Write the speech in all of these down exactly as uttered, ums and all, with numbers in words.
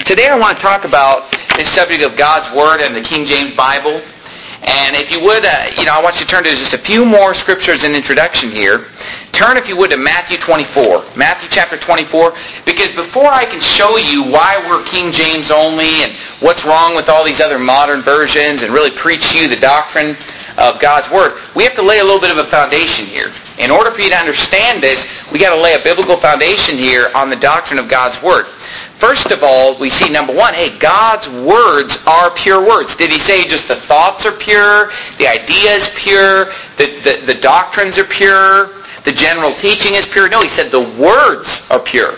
Today I want to talk about this subject of God's Word and the King James Bible. And if you would, uh, you know, I want you to turn to just a few more scriptures in introduction here. Turn, if you would, to Matthew twenty-four. Matthew chapter twenty-four. Because before I can show you why we're King James only and what's wrong with all these other modern versions and really preach you the doctrine of God's Word, we have to lay a little bit of a foundation here. In order for you to understand this, we got to lay a biblical foundation here on the doctrine of God's Word. First of all, we see, number one, hey, God's words are pure words. Did he say just the thoughts are pure, the idea is pure, the, the, the doctrines are pure, the general teaching is pure? No, he said the words are pure.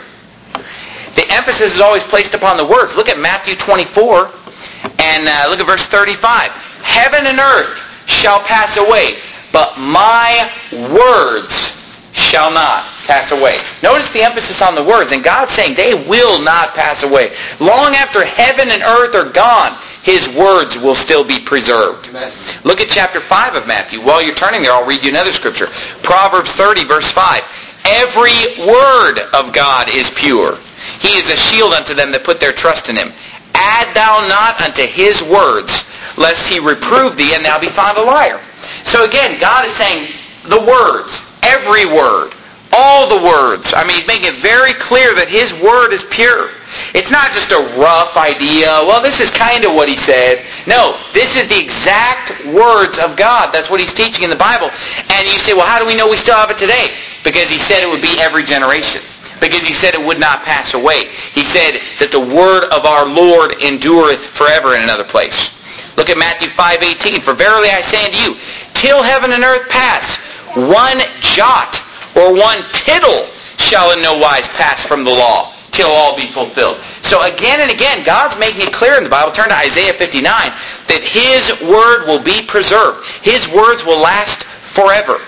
The emphasis is always placed upon the words. Look at Matthew twenty-four, and uh, look at verse thirty-five. Heaven and earth shall pass away, but my words shall not pass away. Notice the emphasis on the words. And God's saying they will not pass away. Long after heaven and earth are gone, His words will still be preserved. Amen. Look at chapter five of Matthew. While you're turning there, I'll read you another scripture. Proverbs thirty, verse five. Every word of God is pure. He is a shield unto them that put their trust in Him. Add thou not unto His words, lest He reprove thee, and thou be found a liar. So again, God is saying the words, every word, all the words. I mean, He's making it very clear that His Word is pure. It's not just a rough idea, well, this is kind of what He said. No, this is the exact words of God. That's what He's teaching in the Bible. And you say, well, how do we know we still have it today? Because He said it would be every generation. Because He said it would not pass away. He said that the word of our Lord endureth forever in another place. Look at Matthew five eighteen. For verily I say unto you, till heaven and earth pass, one jot or one tittle shall in no wise pass from the law, till all be fulfilled. So again and again, God's making it clear in the Bible. Turn to Isaiah fifty-nine, that His word will be preserved. His words will last forever.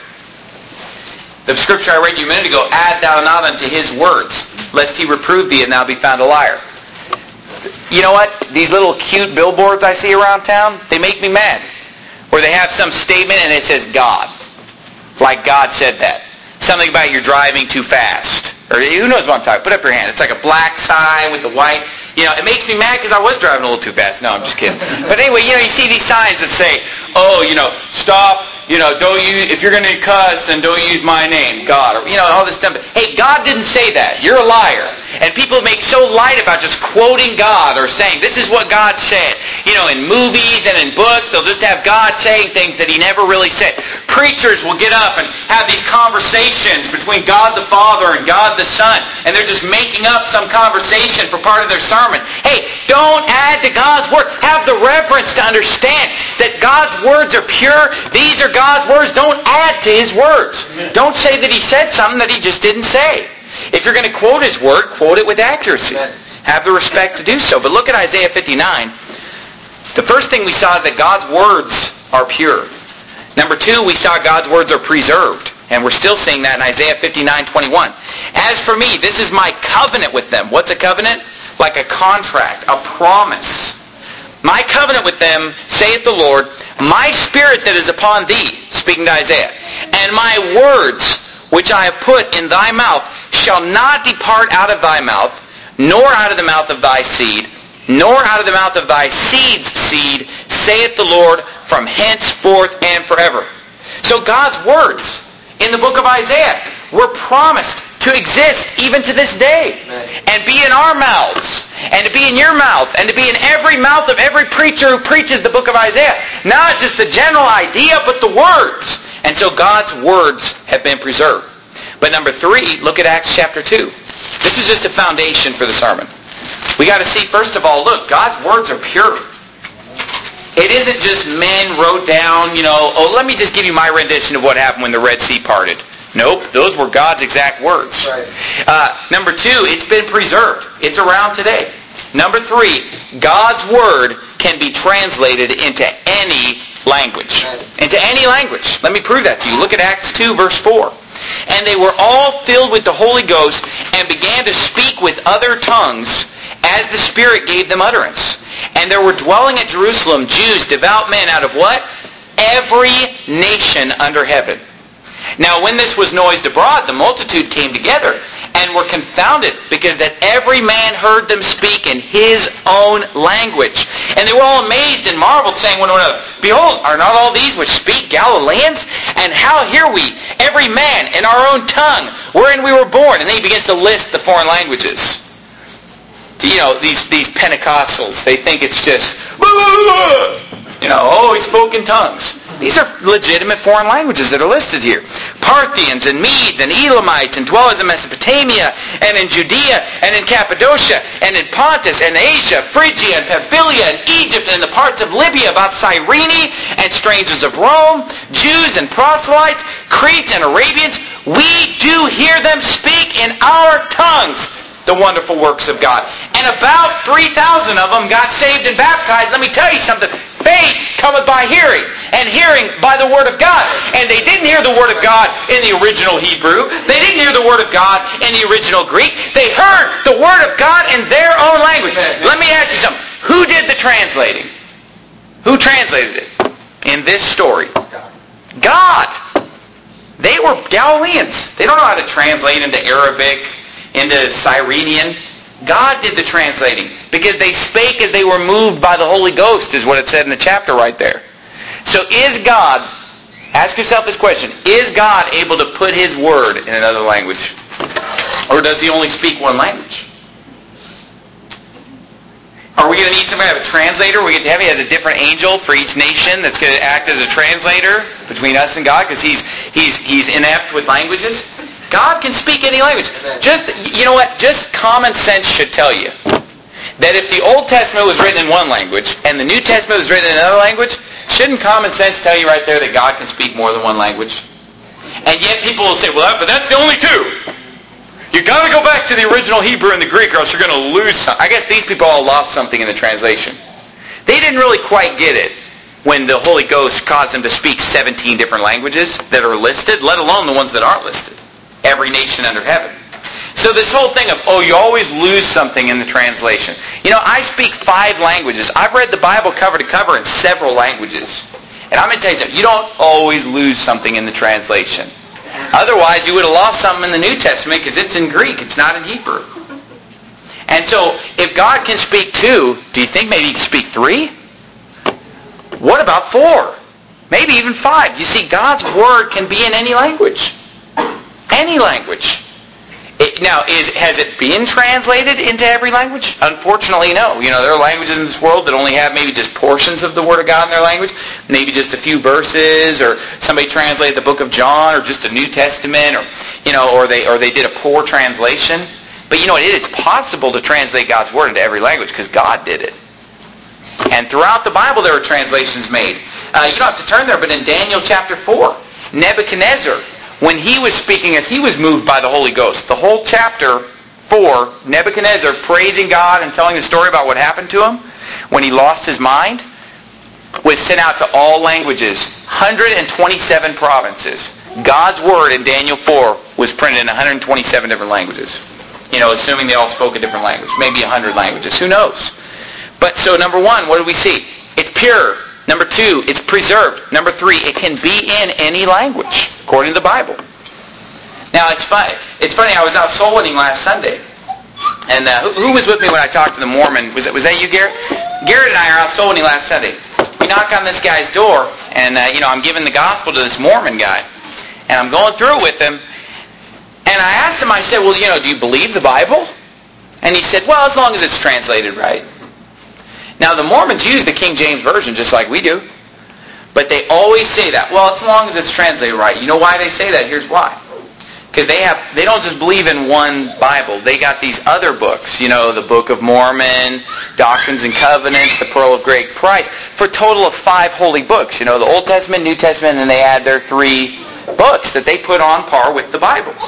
The scripture I read you a minute ago, add thou not unto His words, lest He reprove thee and thou be found a liar. You know what? These little cute billboards I see around town, they make me mad. Where they have some statement and it says God. Like God said that. Something about you're driving too fast. Or who knows what I'm talking about. Put up your hand. It's like a black sign with the white. You know, it makes me mad because I was driving a little too fast. No, I'm just kidding. But anyway, you know, you see these signs that say, oh, you know, stop, you know, don't use, if you're going to cuss, then don't use my name, God. Or, you know, all this stuff. Hey, God didn't say that. You're a liar. And people make so light about just quoting God or saying, this is what God said. You know, in movies and in books, they'll just have God saying things that He never really said. Preachers will get up and have these conversations between God the Father and God the Son, and they're just making up some conversation for part of their sermon. Hey, don't add to God's Word. Have the reverence to understand that God's words are pure. These are God's words. Don't add to His words. Don't say that He said something that He just didn't say. If you're going to quote His Word, quote it with accuracy. Have the respect to do so. But look at Isaiah fifty-nine. The first thing we saw is that God's words are pure. Number two, we saw God's words are preserved. And we're still seeing that in Isaiah fifty-nine twenty-one. As for me, this is my covenant with them. What's a covenant? Like a contract, a promise. My covenant with them, saith the Lord, my spirit that is upon thee, speaking to Isaiah, and my words which I have put in thy mouth shall not depart out of thy mouth, nor out of the mouth of thy seed, nor out of the mouth of thy seed's seed, saith the Lord, from henceforth and forever. So God's words in the book of Isaiah were promised to exist even to this day. Amen. And be in our mouths, and to be in your mouth, and to be in every mouth of every preacher who preaches the book of Isaiah. Not just the general idea, but the words. And so God's words have been preserved. But number three, look at Acts chapter two. This is just a foundation for the sermon. We got to see, first of all, look, God's words are pure. It isn't just men wrote down, you know, oh, let me just give you my rendition of what happened when the Red Sea parted. Nope, those were God's exact words. Right. Uh, number two, it's been preserved. It's around today. Number three, God's Word can be translated into any language. Right. Into any language. Let me prove that to you. Look at Acts two, verse four. And they were all filled with the Holy Ghost and began to speak with other tongues as the Spirit gave them utterance. And there were dwelling at Jerusalem Jews, devout men out of what? Every nation under heaven. Now when this was noised abroad, the multitude came together, and were confounded, because that every man heard them speak in his own language. And they were all amazed and marveled, saying one to another, Behold, are not all these which speak Galileans? And how hear we, every man in our own tongue, wherein we were born? And then he begins to list the foreign languages. You know, these, these Pentecostals, they think it's just, you know, oh, he spoke in tongues. These are legitimate foreign languages that are listed here. Parthians and Medes and Elamites and dwellers in Mesopotamia and in Judea and in Cappadocia and in Pontus and Asia, Phrygia and Pamphylia and Egypt and the parts of Libya about Cyrene and strangers of Rome, Jews and proselytes, Cretes and Arabians. We do hear them speak in our tongues the wonderful works of God. And about three thousand of them got saved and baptized. Let me tell you something. Faith cometh by hearing, and hearing by the Word of God. And they didn't hear the Word of God in the original Hebrew. They didn't hear the Word of God in the original Greek. They heard the Word of God in their own language. Let me ask you something. Who did the translating? Who translated it in this story? God. They were Galileans. They don't know how to translate into Arabic, into Cyrenian. God did the translating, because they spake as they were moved by the Holy Ghost, is what it said in the chapter right there. So is God, ask yourself this question, is God able to put His Word in another language? Or does He only speak one language? Are we going to need some kind of a translator? We get to have He has a different angel for each nation that's going to act as a translator between us and God, because he's, he's, he's inept with languages? God can speak any language. Just, you know what? Just common sense should tell you that if the Old Testament was written in one language and the New Testament was written in another language, shouldn't common sense tell you right there that God can speak more than one language? And yet people will say, well, but that's the only two. You've got to go back to the original Hebrew and the Greek, or else you're going to lose something. I guess these people all lost something in the translation. They didn't really quite get it when the Holy Ghost caused them to speak seventeen different languages that are listed, let alone the ones that aren't listed. Every nation under heaven. So this whole thing of, oh, you always lose something in the translation. You know, I speak five languages. I've read the Bible cover to cover in several languages. And I'm going to tell you something. You don't always lose something in the translation. Otherwise, you would have lost something in the New Testament, because it's in Greek. It's not in Hebrew. And so, if God can speak two, do you think maybe He can speak three? What about four? Maybe even five. You see, God's Word can be in any language. Any language. It, now, is has it been translated into every language? Unfortunately, no. You know, there are languages in this world that only have maybe just portions of the Word of God in their language, maybe just a few verses, or somebody translated the book of John, or just a New Testament, or you know, or they or they did a poor translation. But you know, it is possible to translate God's Word into every language, because God did it. And throughout the Bible, there are translations made. Uh, you don't have to turn there, but in Daniel chapter four, Nebuchadnezzar, when he was speaking as he was moved by the Holy Ghost, the whole chapter four, Nebuchadnezzar praising God and telling the story about what happened to him when he lost his mind, was sent out to all languages, one hundred twenty-seven provinces. God's Word in Daniel four was printed in one hundred twenty-seven different languages. You know, assuming they all spoke a different language. Maybe one hundred languages. Who knows? But so number one, what do we see? It's pure. Number two, it's preserved. Number three, it can be in any language, according to the Bible. Now, it's funny. It's funny. I was out soul winning last Sunday, and uh, who, who was with me when I talked to the Mormon? Was that was that you, Garrett? Garrett and I are out soul winning last Sunday. We knock on this guy's door, and uh, you know, I'm giving the gospel to this Mormon guy, and I'm going through it with him. And I asked him. I said, "Well, you know, do you believe the Bible?" And he said, "Well, as long as it's translated right." Now, the Mormons use the King James Version just like we do. But they always say that. Well, as long as it's translated right. You know why they say that? Here's why. Because they have they don't just believe in one Bible. They got these other books. You know, the Book of Mormon, Doctrines and Covenants, the Pearl of Great Price. For a total of five holy books. You know, the Old Testament, New Testament, and then they add their three books that they put on par with the Bibles.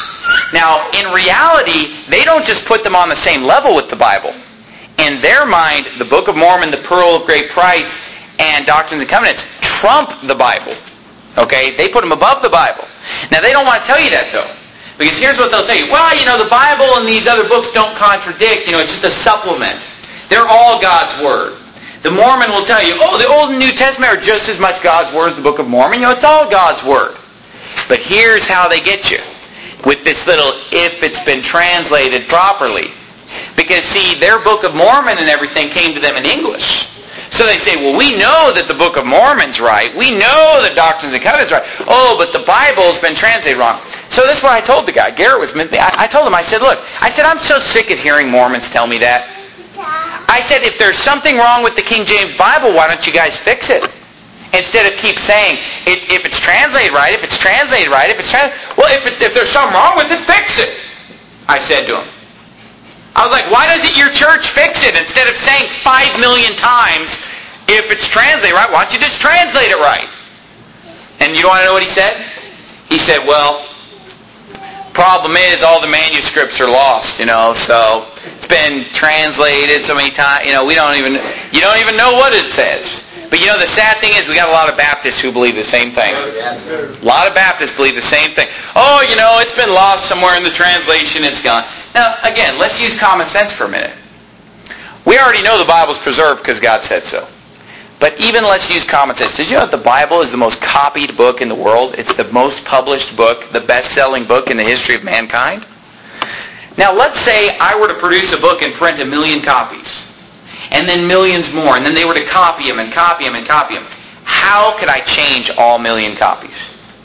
Now, in reality, they don't just put them on the same level with the Bible. In their mind, the Book of Mormon, the Pearl of Great Price, and Doctrines and Covenants trump the Bible. Okay? They put them above the Bible. Now, they don't want to tell you that, though. Because here's what they'll tell you. Well, you know, the Bible and these other books don't contradict. You know, it's just a supplement. They're all God's Word. The Mormon will tell you, oh, the Old and New Testament are just as much God's Word as the Book of Mormon. You know, it's all God's Word. But here's how they get you. with this little if it's been translated properly. Because, see, their Book of Mormon and everything came to them in English. So they say, well, we know that the Book of Mormon's right. We know that Doctrines and Covenants right. Oh, but the Bible's been translated wrong. So this is what I told the guy. Garrett was with me. I, I told him, I said, look, I said, I'm so sick of hearing Mormons tell me that. I said, if there's something wrong with the King James Bible, why don't you guys fix it? Instead of keep saying, it, if it's translated right, if it's translated right, if it's translated... Well, if, it, if there's something wrong with it, fix it. I said to him. I was like, why doesn't your church fix it? Instead of saying five million times, if it's translated right, why don't you just translate it right? And you want to know what he said? He said, well, problem is all the manuscripts are lost, you know, so it's been translated so many times, you know, we don't even, you don't even know what it says. But you know, the sad thing is we got a lot of Baptists who believe the same thing. A lot of Baptists believe the same thing. Oh, you know, it's been lost somewhere in the translation, it's gone. Now, again, let's use common sense for a minute. We already know the Bible's preserved because God said so. But even let's use common sense. Did you know that the Bible is the most copied book in the world? It's the most published book, the best-selling book in the history of mankind. Now, let's say I were to produce a book and print a million copies. And then millions more. And then they were to copy them and copy them and copy them. How could I change all million copies?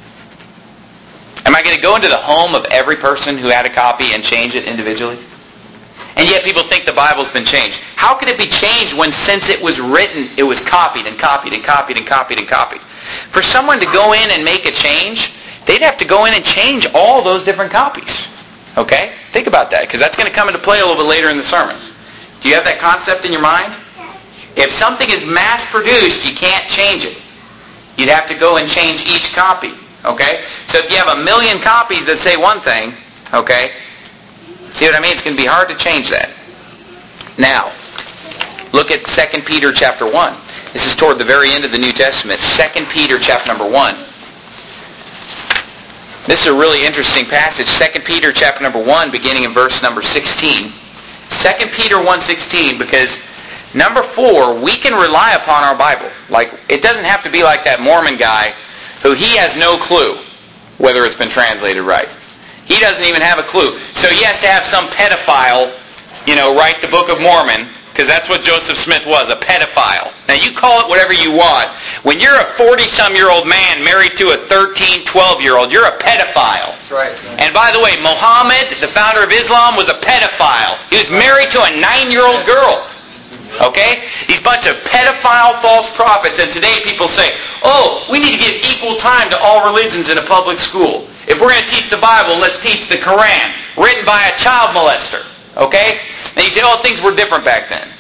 Am I going to go into the home of every person who had a copy and change it individually? And yet people think the Bible's been changed. How could it be changed when since it was written, it was copied and copied and copied and copied and copied? For someone to go in and make a change, they'd have to go in and change all those different copies. Okay? Think about that, because that's going to come into play a little bit later in the sermon. Do you have that concept in your mind? If something is mass-produced, you can't change it. You'd have to go and change each copy. Okay? So if you have a million copies that say one thing, okay, see what I mean? It's going to be hard to change that. Now, look at Second Peter chapter one. This is toward the very end of the New Testament. Second Peter chapter number one. This is a really interesting passage. Second Peter chapter number one, beginning in verse number sixteen. Second Peter one sixteen, because number four, we can rely upon our Bible. Like, it doesn't have to be like that Mormon guy who he has no clue whether it's been translated right. He doesn't even have a clue. So he has to have some pedophile, you know, write the Book of Mormon, because that's what Joseph Smith was, a pedophile. Now, you call it whatever you want. When you're a forty-some-year-old man married to a thirteen, twelve-year-old, you're a pedophile. That's right. And by the way, Muhammad, the founder of Islam, was a pedophile. He was married to a nine-year-old girl. Okay? These bunch of pedophile false prophets. And today people say, oh, we need to give equal time to all religions in a public school. If we're going to teach the Bible, let's teach the Quran, written by a child molester. Okay? And you say, oh, things were different back then.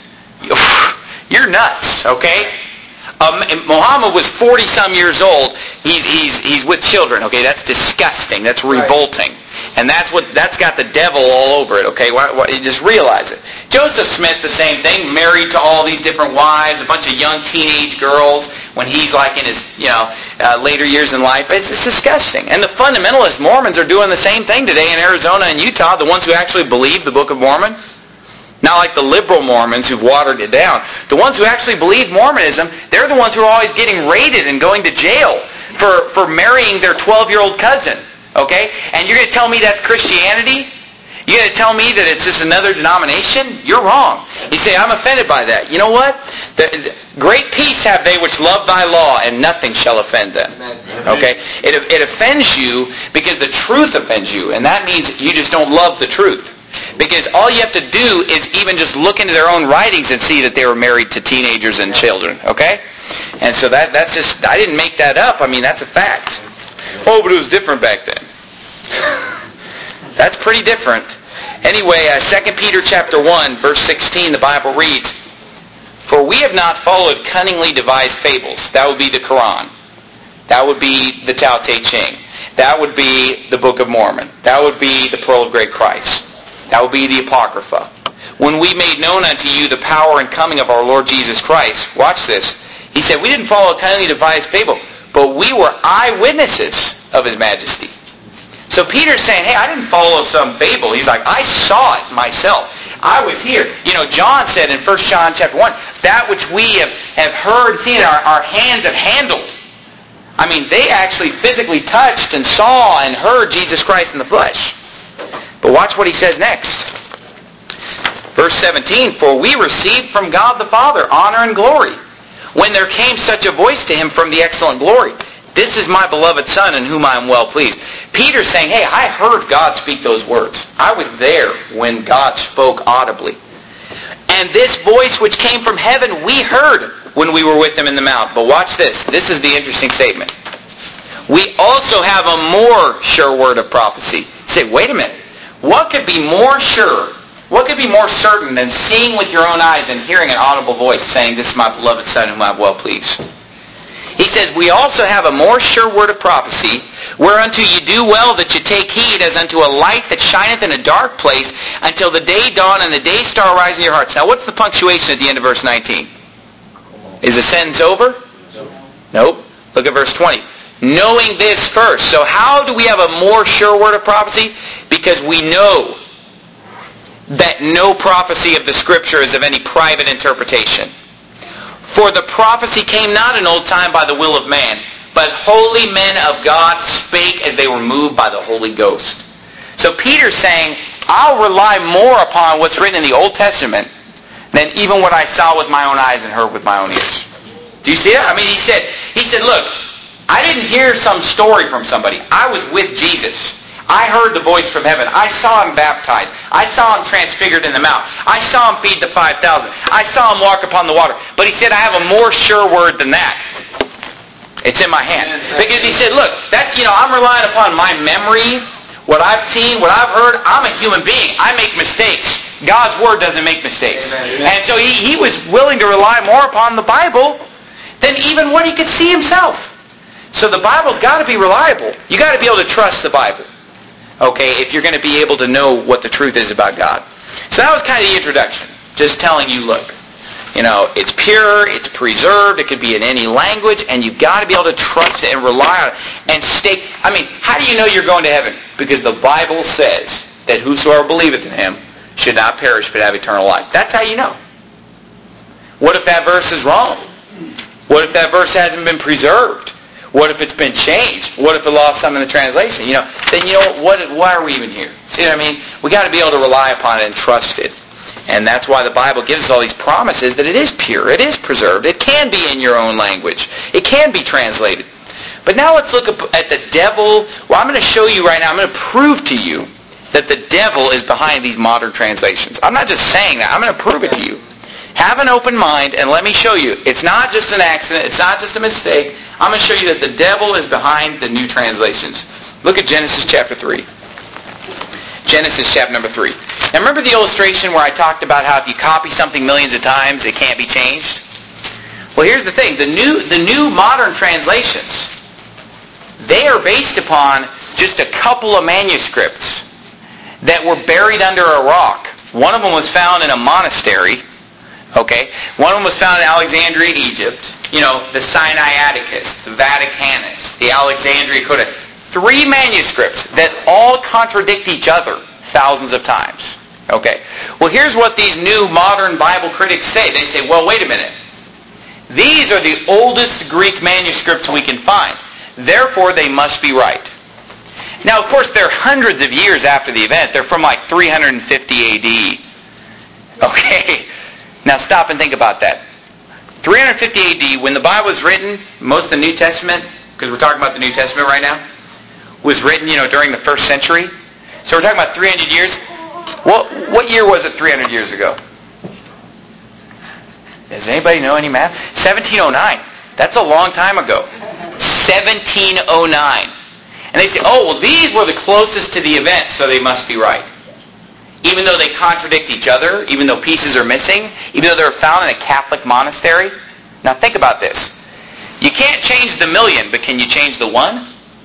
You're nuts, okay? Um, Muhammad was forty-some years old. He's he's he's with children. Okay, that's disgusting. That's revolting, and that's what that's got the devil all over it. Okay, why, why, you just realize it. Joseph Smith, the same thing, married to all these different wives, a bunch of young teenage girls. When he's like in his you know uh, later years in life, it's, it's disgusting. And the fundamentalist Mormons are doing the same thing today in Arizona and Utah. The ones who actually believe the Book of Mormon. Not like the liberal Mormons who've watered it down. The ones who actually believe Mormonism, they're the ones who are always getting raided and going to jail for, for marrying their twelve-year-old cousin. Okay? And you're going to tell me that's Christianity? You're going to tell me that it's just another denomination? You're wrong. You say, I'm offended by that. You know what? The, the, great peace have they which love thy law, and nothing shall offend them. Okay? It, it offends you because the truth offends you, and that means you just don't love the truth. Because all you have to do is even just look into their own writings and see that they were married to teenagers and children. Okay? And so that that's just, I didn't make that up. I mean, that's a fact. Oh, but it was different back then. That's pretty different. Anyway, uh, Second Peter chapter one, verse sixteen, the Bible reads, for we have not followed cunningly devised fables. That would be the Quran. That would be the Tao Te Ching. That would be the Book of Mormon. That would be the Pearl of Great Christ. That will be the Apocrypha. When we made known unto you the power and coming of our Lord Jesus Christ, watch this. He said, we didn't follow a cunningly devised fable, but we were eyewitnesses of His majesty. So Peter's saying, hey, I didn't follow some fable. He's like, I saw it myself. I was here. You know, John said in First John chapter one, that which we have, have heard, seen, our, our hands have handled. I mean, they actually physically touched and saw and heard Jesus Christ in the flesh. But watch what he says next. Verse seventeen, for we received from God the Father honor and glory, when there came such a voice to him from the excellent glory. This is my beloved Son, in whom I am well pleased. Peter's saying, hey, I heard God speak those words. I was there when God spoke audibly. And this voice which came from heaven we heard when we were with him in the mount. But watch this. This is the interesting statement. We also have a more sure word of prophecy. You say, wait a minute. What could be more sure? What could be more certain than seeing with your own eyes and hearing an audible voice saying, this is my beloved Son, whom I am well pleased? He says, we also have a more sure word of prophecy, whereunto ye do well that ye take heed, as unto a light that shineth in a dark place, until the day dawn and the day star rise in your hearts. Now what's the punctuation at the end of verse nineteen? Is the sentence over? Nope. Look at verse twenty. Knowing this first. So how do we have a more sure word of prophecy? Because we know that no prophecy of the Scripture is of any private interpretation. For the prophecy came not in old time by the will of man, but holy men of God spake as they were moved by the Holy Ghost. So Peter's saying, I'll rely more upon what's written in the Old Testament than even what I saw with my own eyes and heard with my own ears. Do you see it? I mean, he said, he said, look, I didn't hear some story from somebody. I was with Jesus. I heard the voice from heaven. I saw him baptized. I saw him transfigured in the mount. I saw him feed the five thousand. I saw him walk upon the water. But he said, I have a more sure word than that. It's in my hand. Because he said, look, that's, you know, I'm relying upon my memory, what I've seen, what I've heard. I'm a human being. I make mistakes. God's word doesn't make mistakes. Amen. And so he, he was willing to rely more upon the Bible than even what he could see himself. So the Bible's got to be reliable. You got to be able to trust the Bible. Okay, if you're going to be able to know what the truth is about God. So that was kind of the introduction. Just telling you, look, you know, it's pure, it's preserved, it could be in any language, and you've got to be able to trust it and rely on it. And stay, I mean, how do you know you're going to heaven? Because the Bible says that whosoever believeth in him should not perish but have eternal life. That's how you know. What if that verse is wrong? What if that verse hasn't been preserved? What if it's been changed? What if it lost some in the translation? You know, then you know what? Why are we even here? See what I mean? We got to be able to rely upon it and trust it, and that's why the Bible gives us all these promises that it is pure, it is preserved, it can be in your own language, it can be translated. But now let's look at the devil. Well, I'm going to show you right now. I'm going to prove to you that the devil is behind these modern translations. I'm not just saying that. I'm going to prove it to you. Have an open mind and let me show you. It's not just an accident. It's not just a mistake. I'm going to show you that the devil is behind the new translations. Look at Genesis chapter three. Genesis chapter number three. Now remember the illustration where I talked about how if you copy something millions of times, it can't be changed? Well, here's the thing. The new, the new modern translations, they are based upon just a couple of manuscripts that were buried under a rock. One of them was found in a monastery. Okay? One of them was found in Alexandria, Egypt. You know, the Sinaiticus, the Vaticanus, the Alexandria Codex. Three manuscripts that all contradict each other thousands of times. Okay? Well, here's what these new modern Bible critics say. They say, well, wait a minute. These are the oldest Greek manuscripts we can find. Therefore, they must be right. Now, of course, they're hundreds of years after the event. They're from like three hundred fifty A D. Okay? Now stop and think about that. three hundred fifty A D, when the Bible was written, most of the New Testament, because we're talking about the New Testament right now, was written, you know, during the first century. So we're talking about three hundred years. What, what year was it three hundred years ago? Does anybody know any math? seventeen oh nine. That's a long time ago. seventeen oh nine. And they say, oh, well, these were the closest to the event, so they must be right. Even though they contradict each other, even though pieces are missing, even though they're found in a Catholic monastery. Now think about this. You can't change the million, but can you change the one?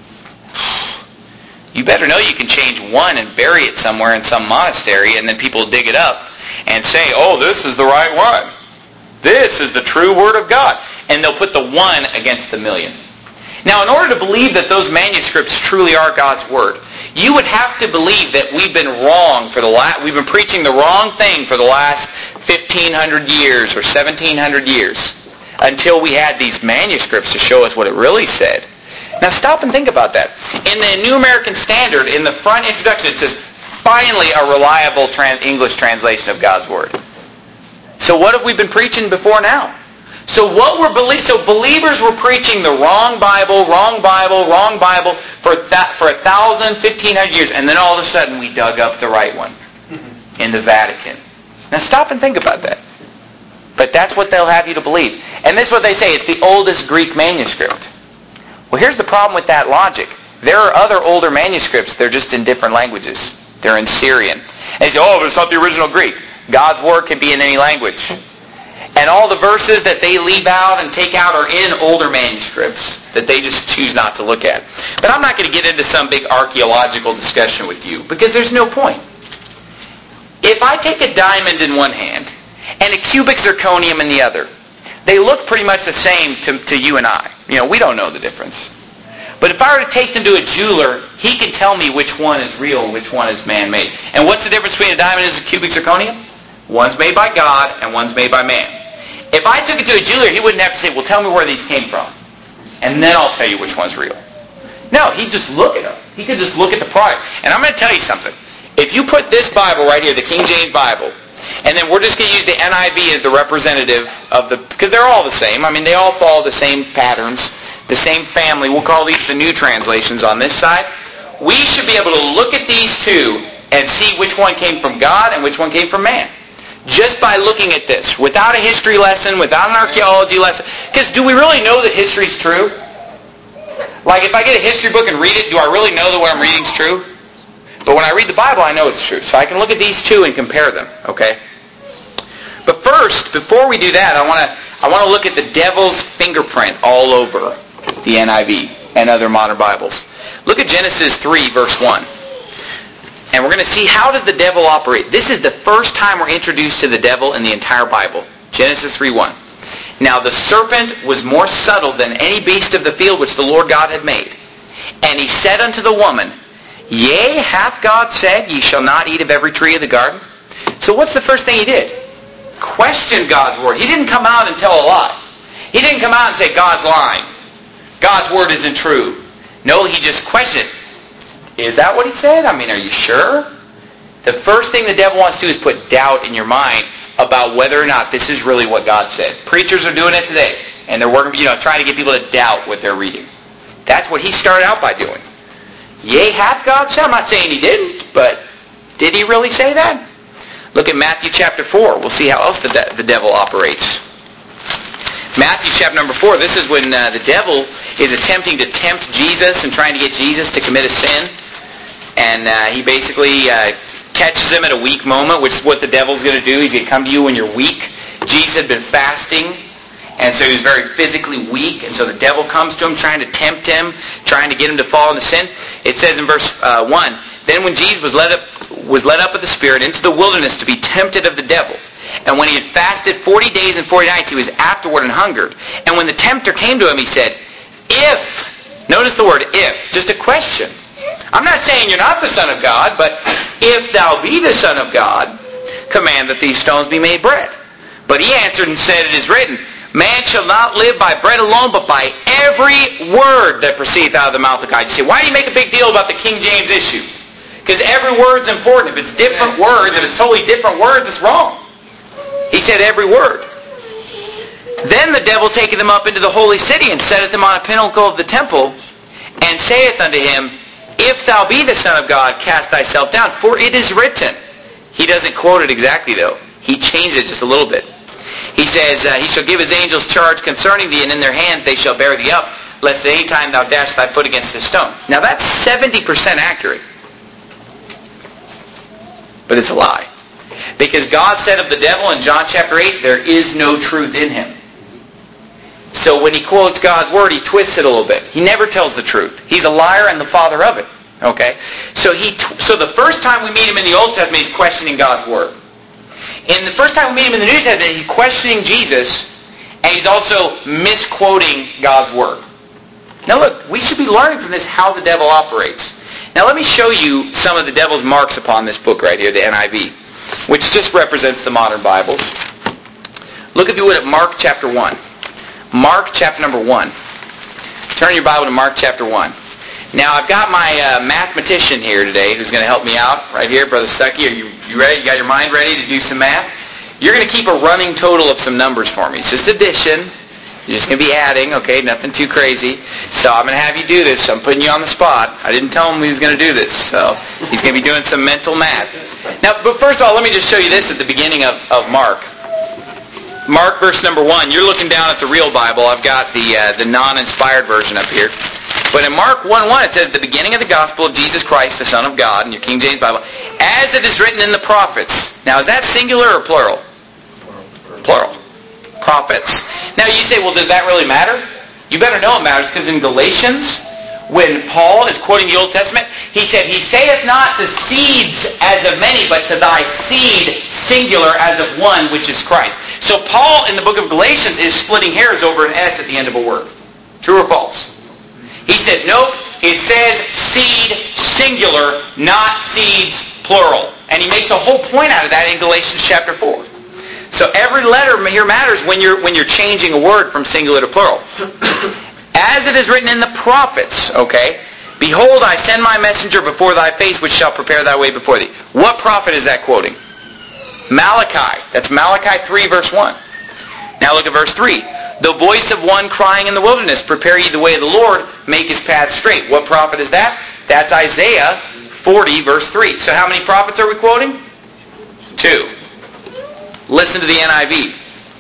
You better know you can change one and bury it somewhere in some monastery, and then people dig it up and say, oh, this is the right one. This is the true Word of God. And they'll put the one against the million. Now, in order to believe that those manuscripts truly are God's Word, you would have to believe that we've been wrong for the last, we've been preaching the wrong thing for the last fifteen hundred years or seventeen hundred years until we had these manuscripts to show us what it really said. Now stop and think about that. In the New American Standard, in the front introduction, it says, finally a reliable trans- English translation of God's Word. So what have we been preaching before now? So what we're belie- so believers were preaching the wrong Bible, wrong Bible, wrong Bible for th- for a thousand, fifteen hundred years, and then all of a sudden we dug up the right one in the Vatican. Now stop and think about that. But that's what they'll have you to believe. And this is what they say, it's the oldest Greek manuscript. Well, here's the problem with that logic. There are other older manuscripts, they're just in different languages. They're in Syrian. And you say, oh, but it's not the original Greek. God's Word can be in any language. And all the verses that they leave out and take out are in older manuscripts that they just choose not to look at. But I'm not going to get into some big archaeological discussion with you because there's no point. If I take a diamond in one hand and a cubic zirconium in the other, they look pretty much the same to, to you and I. You know, we don't know the difference. But if I were to take them to a jeweler, he could tell me which one is real and which one is man-made. And what's the difference between a diamond and a cubic zirconium? One's made by God and one's made by man. If I took it to a jeweler, he wouldn't have to say, well, tell me where these came from. And then I'll tell you which one's real. No, he'd just look at them. He could just look at the product. And I'm going to tell you something. If you put this Bible right here, the King James Bible, and then we're just going to use the N I V as the representative of the, because they're all the same. I mean, they all follow the same patterns, the same family. We'll call these the new translations on this side. We should be able to look at these two and see which one came from God and which one came from man. Just by looking at this, without a history lesson, without an archaeology lesson. Because do we really know that history's true? Like if I get a history book and read it, do I really know that what I'm reading is true? But when I read the Bible, I know it's true. So I can look at these two and compare them, okay? But first, before we do that, I want to I want to look at the devil's fingerprint all over the N I V and other modern Bibles. Look at Genesis three, verse one. And we're going to see how does the devil operate. This is the first time we're introduced to the devil in the entire Bible. Genesis three one. Now the serpent was more subtle than any beast of the field which the Lord God had made. And he said unto the woman, Yea, hath God said, Ye shall not eat of every tree of the garden? So what's the first thing he did? Question God's word. He didn't come out and tell a lie. He didn't come out and say, God's lying. God's word isn't true. No, he just questioned it. Is that what he said? I mean, are you sure? The first thing the devil wants to do is put doubt in your mind about whether or not this is really what God said. Preachers are doing it today, and they're working, you know, trying to get people to doubt what they're reading. That's what he started out by doing. Yea, hath God said? I'm not saying he didn't, but did he really say that? Look at Matthew chapter four. We'll see how else the, de- the devil operates. Matthew chapter number four. This is when uh, the devil is attempting to tempt Jesus and trying to get Jesus to commit a sin. And uh, he basically uh, catches him at a weak moment, which is what the devil's going to do. He's going to come to you when you're weak. Jesus had been fasting, and so he was very physically weak. And so the devil comes to him, trying to tempt him, trying to get him to fall into sin. It says in verse uh, one, Then when Jesus was led up was led up of the Spirit into the wilderness to be tempted of the devil. And when he had fasted forty days and forty nights, he was afterward and hungered. And when the tempter came to him, he said, If, notice the word if, just a question. I'm not saying you're not the Son of God, but if thou be the Son of God, command that these stones be made bread. But he answered and said, It is written, Man shall not live by bread alone, but by every word that proceedeth out of the mouth of God. You say, why do you make a big deal about the King James issue? Because every word's important. If it's different words, if it's totally different words, it's wrong. He said every word. Then the devil taketh him up into the holy city, and setteth him on a pinnacle of the temple, and saith unto him, If thou be the Son of God, cast thyself down, for it is written. He doesn't quote it exactly, though. He changed it just a little bit. He says, uh, He shall give his angels charge concerning thee, and in their hands they shall bear thee up, lest at any time thou dash thy foot against a stone. Now that's seventy percent accurate. But it's a lie. Because God said of the devil in John chapter eight, there is no truth in him. So when he quotes God's word, he twists it a little bit. He never tells the truth. He's a liar and the father of it. Okay? So he, so the first time we meet him in the Old Testament, he's questioning God's word. And the first time we meet him in the New Testament, he's questioning Jesus, and he's also misquoting God's word. Now look, we should be learning from this how the devil operates. Now let me show you some of the devil's marks upon this book right here, the N I V, which just represents the modern Bibles. Look, if you would, at Mark chapter one. Mark chapter number one. Turn your Bible to Mark chapter one. Now, I've got my uh, mathematician here today who's going to help me out right here. Brother Stuckey, are you, you ready? You got your mind ready to do some math? You're going to keep a running total of some numbers for me. It's just addition. You're just going to be adding, okay? Nothing too crazy. So I'm going to have you do this. I'm putting you on the spot. I didn't tell him he was going to do this. So he's going to be doing some mental math. Now, but first of all, let me just show you this at the beginning of, of Mark. Mark verse number one. You're looking down at the real Bible. I've got the uh, the non-inspired version up here. But in Mark one one, it says, the beginning of the gospel of Jesus Christ, the Son of God, in your King James Bible, as it is written in the prophets. Now, is that singular or plural? Plural. Prophets. Now, you say, well, does that really matter? You better know it matters, because in Galatians, when Paul is quoting the Old Testament, he said, he saith not to seeds as of many, but to thy seed, singular, as of one, which is Christ. So Paul, in the book of Galatians, is splitting hairs over an S at the end of a word. True or false? He said, nope, it says seed, singular, not seeds, plural. And he makes a whole point out of that in Galatians chapter four. So every letter here matters when you're when you're changing a word from singular to plural. As it is written in the prophets, okay? Behold, I send my messenger before thy face, which shall prepare thy way before thee. What prophet is that quoting? Malachi. That's Malachi three, verse one. Now look at verse three. The voice of one crying in the wilderness, prepare ye the way of the Lord, make his path straight. What prophet is that? That's Isaiah forty, verse three. So how many prophets are we quoting? Two. Listen to the N I V.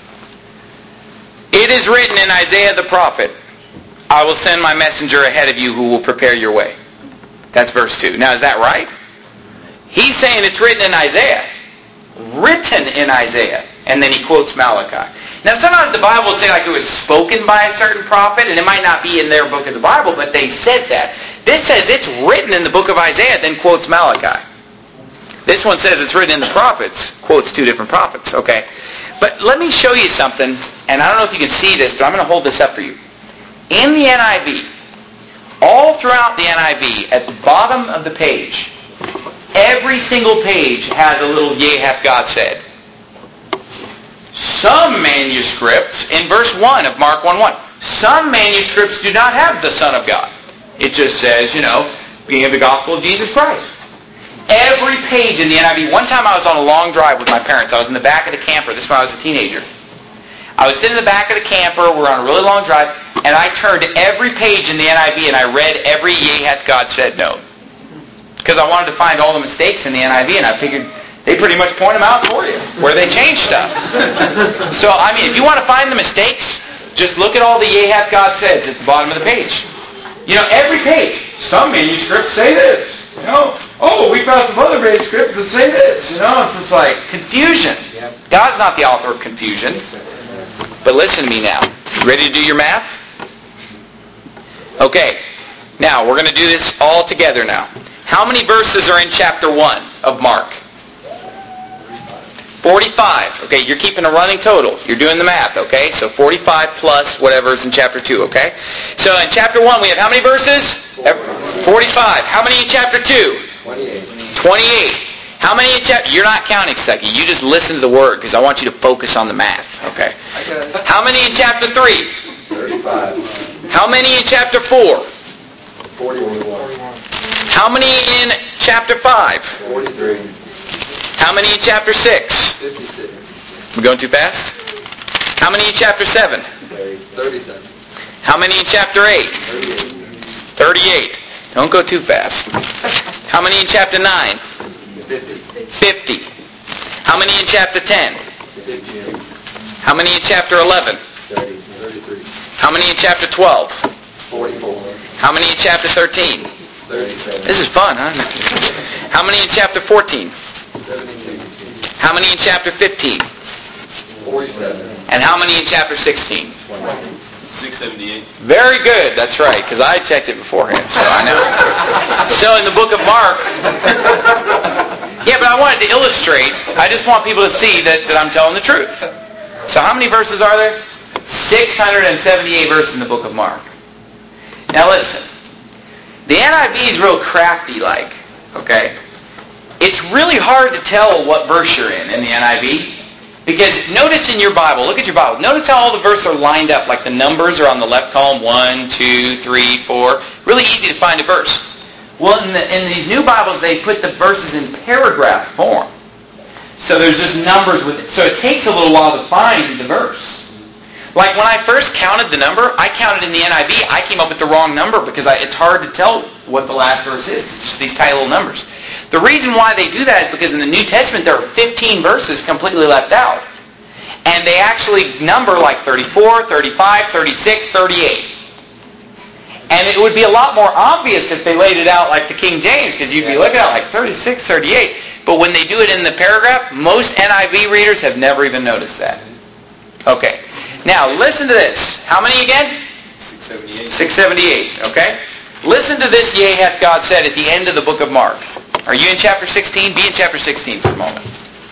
It is written in Isaiah the prophet, I will send my messenger ahead of you who will prepare your way. That's verse two. Now, is that right? He's saying it's written in Isaiah. Written in Isaiah. And then he quotes Malachi. Now, sometimes the Bible will say like it was spoken by a certain prophet, and it might not be in their book of the Bible, but they said that. This says it's written in the book of Isaiah, then quotes Malachi. This one says it's written in the prophets, quotes two different prophets, okay? But let me show you something, and I don't know if you can see this, but I'm going to hold this up for you. In the N I V, all throughout the N I V, at the bottom of the page, every single page has a little yea hath God said. Some manuscripts, in verse one of Mark one one, some manuscripts do not have the Son of God. It just says, you know, beginning of the gospel of Jesus Christ. Every page in the N I V. One time I was on a long drive with my parents. I was in the back of the camper. This is when I was a teenager. I was sitting in the back of the camper. We were on a really long drive. And I turned every page in the N I V and I read every yea hath God said note. Because I wanted to find all the mistakes in the N I V, and I figured they pretty much point them out for you, where they change stuff. So, I mean, if you want to find the mistakes, just look at all the yea hath God says at the bottom of the page. You know, every page, some manuscripts say this. You know, oh, we found some other manuscripts that say this. You know, it's just like confusion. God's not the author of confusion. But listen to me now. You ready to do your math? Okay. Now, we're going to do this all together now. How many verses are in chapter one of Mark? forty-five. Okay, you're keeping a running total. You're doing the math, okay? So forty-five plus whatever's in chapter two, okay? So in chapter one, we have how many verses? forty-five. How many in chapter two? twenty-eight. twenty-eight. How many in chapter... You're not counting, Stuckey. You just listen to the word because I want you to focus on the math, okay? How many in chapter three? thirty-five. How many in chapter four? forty-one. How many in chapter five? forty-three. How many in chapter six? fifty-six. I'm going too fast? How many in chapter seven? thirty-seven. How many in chapter eight? thirty-eight. thirty-eight. Don't go too fast. How many in chapter nine? fifty. fifty. How many in chapter ten? fifty-two. How many in chapter eleven? thirty. thirty-three. How many in chapter twelve? forty-four. How many in chapter thirteen? thirty-seven. This is fun, huh? How many in chapter fourteen? seventy-two. How many in chapter fifteen? forty-seven. And how many in chapter sixteen? six seventy-eight. Very good. That's right, because I checked it beforehand, so I know. So in the book of Mark, yeah, but I wanted to illustrate. I just want people to see that, that I'm telling the truth. So how many verses are there? six hundred seventy-eight verses in the book of Mark. Now listen. The N I V is real crafty-like, okay? It's really hard to tell what verse you're in in the N I V Because notice in your Bible, look at your Bible, notice how all the verses are lined up, like the numbers are on the left column, one, two, three, four. Really easy to find a verse. Well, in, the, in these new Bibles, they put the verses in paragraph form. So there's just numbers with it. So it takes a little while to find the verse. Like when I first counted the number, I counted in the N I V, I came up with the wrong number because I, it's hard to tell what the last verse is. It's just these tiny little numbers. The reason why they do that is because in the New Testament there are fifteen verses completely left out. And they actually number like thirty-four, thirty-five, thirty-six, thirty-eight. And it would be a lot more obvious if they laid it out like the King James, because you'd be looking at it like thirty-six, thirty-eight. But when they do it in the paragraph, most N I V readers have never even noticed that. Okay. Now, listen to this. How many again? six seventy-eight. six seventy-eight, okay? Listen to this, yea, hath God said, at the end of the book of Mark. Are you in chapter sixteen? Be in chapter sixteen for a moment.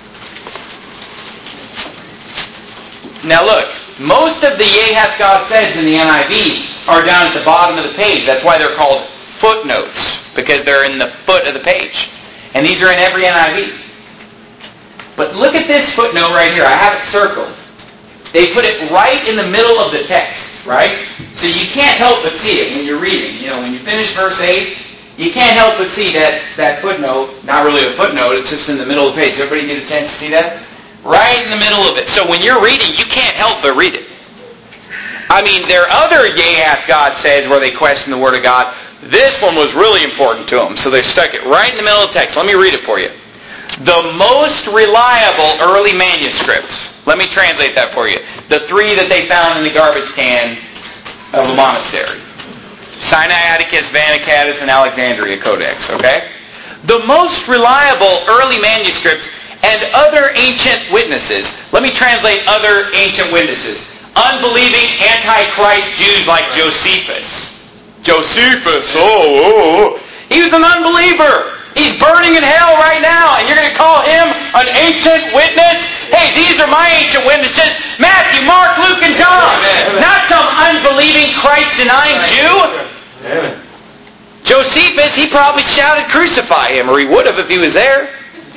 Now look, most of the yea, hath God said in the N I V are down at the bottom of the page. That's why they're called footnotes, because they're in the foot of the page. And these are in every N I V. But look at this footnote right here. I have it circled. They put it right in the middle of the text, right? So you can't help but see it when you're reading. You know, when you finish verse eight, you can't help but see that, that footnote. Not really a footnote, it's just in the middle of the page. Does everybody get a chance to see that? Right in the middle of it. So when you're reading, you can't help but read it. I mean, there are other yea hath God says where they question the Word of God. This one was really important to them, so they stuck it right in the middle of the text. Let me read it for you. The most reliable early manuscripts. Let me translate that for you. The three that they found in the garbage can of a monastery. Sinaiticus, Vaticanus, and Alexandria Codex, okay? The most reliable early manuscripts and other ancient witnesses. Let me translate other ancient witnesses. Unbelieving antichrist Jews like Josephus. Josephus, oh, oh, oh. He was an unbeliever. He's burning in hell right now, and you're going to call him an ancient witness? Hey, these are my ancient witnesses. Matthew, Mark, Luke, and John. Amen. Not some unbelieving, Christ-denying Jew. Amen. Josephus, he probably shouted, crucify him, or he would have if he was there.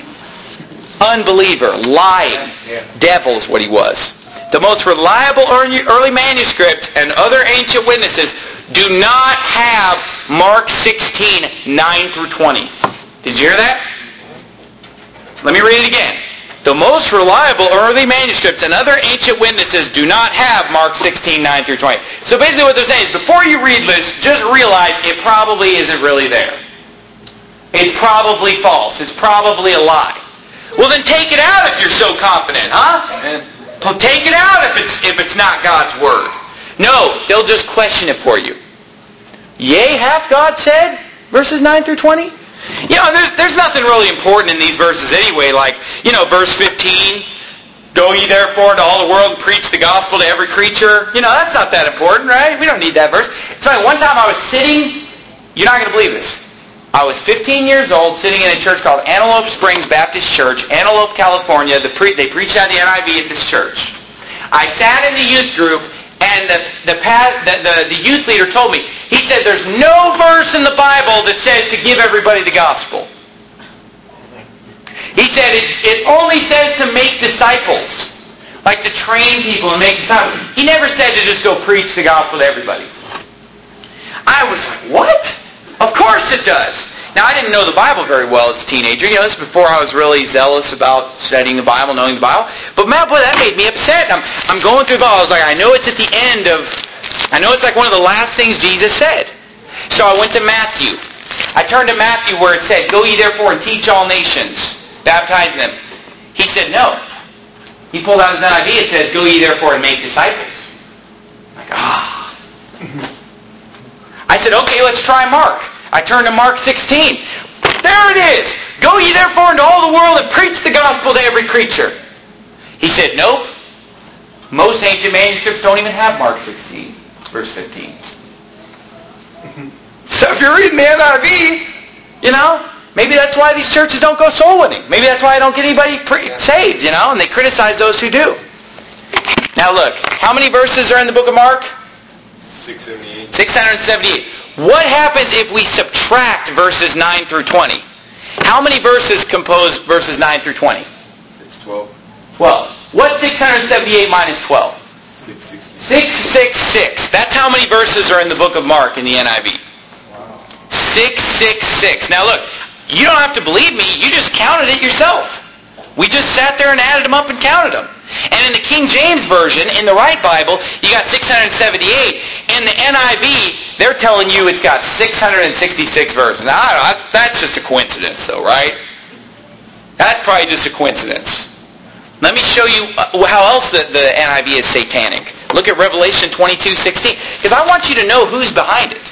Unbeliever, lying, devil is what he was. The most reliable early manuscripts and other ancient witnesses do not have Mark sixteen, nine through twenty. Did you hear that? Let me read it again. The most reliable early manuscripts and other ancient witnesses do not have Mark sixteen, nine through twenty. So basically what they're saying is, before you read this, just realize it probably isn't really there. It's probably false. It's probably a lie. Well, then take it out if you're so confident, huh? Well, take it out if it's if it's not God's Word. No, they'll just question it for you. Yea, hath God said? Verses nine through twenty? You know, there's, there's nothing really important in these verses anyway, like, you know, verse fifteen, go ye therefore into all the world and preach the gospel to every creature. You know, that's not that important, right? We don't need that verse. It's funny, one time I was sitting, you're not going to believe this. I was fifteen years old, sitting in a church called Antelope Springs Baptist Church, Antelope, California. The pre- they preached out the N I V at this church. I sat in the youth group, and the, the, the, the, the youth leader told me, he said, there's no verse in the Bible that says to give everybody the gospel. He said, it, it only says to make disciples, like to train people and make disciples. He never said to just go preach the gospel to everybody. I was like, what? Of course it does. Now, I didn't know the Bible very well as a teenager. You know, this is before I was really zealous about studying the Bible, knowing the Bible. But man, boy, that made me upset. I'm, I'm going through the Bible. I was like, I know it's at the end of, I know it's like one of the last things Jesus said. So I went to Matthew. I turned to Matthew where it said, go ye therefore and teach all nations, baptizing them. He said, no. He pulled out his N I V. It says, go ye therefore and make disciples. I'm like, ah. I said, okay, let's try Mark. I turned to Mark sixteen. There it is. Go ye therefore into all the world and preach the gospel to every creature. He said, nope. Most ancient manuscripts don't even have Mark sixteen, verse fifteen. So if you're reading the N I V, you know, maybe that's why these churches don't go soul winning. Maybe that's why I don't get anybody pre- saved, you know, and they criticize those who do. Now look, how many verses are in the book of Mark? six seventy-eight. six seventy-eight. What happens if we subtract verses nine through twenty? How many verses compose verses nine through twenty? It's twelve. twelve. What's six hundred seventy-eight minus twelve? six sixty. six six six. That's how many verses are in the book of Mark in the N I V. six six six. Now look, you don't have to believe me. You just counted it yourself. We just sat there and added them up and counted them. And in the King James Version, in the right Bible, you got six hundred seventy-eight. In the N I V, they're telling you it's got six hundred sixty-six verses. Now, I don't know, that's, that's just a coincidence, though, right? That's probably just a coincidence. Let me show you how else the, the N I V is satanic. Look at Revelation twenty-two sixteen. Because I want you to know who's behind it.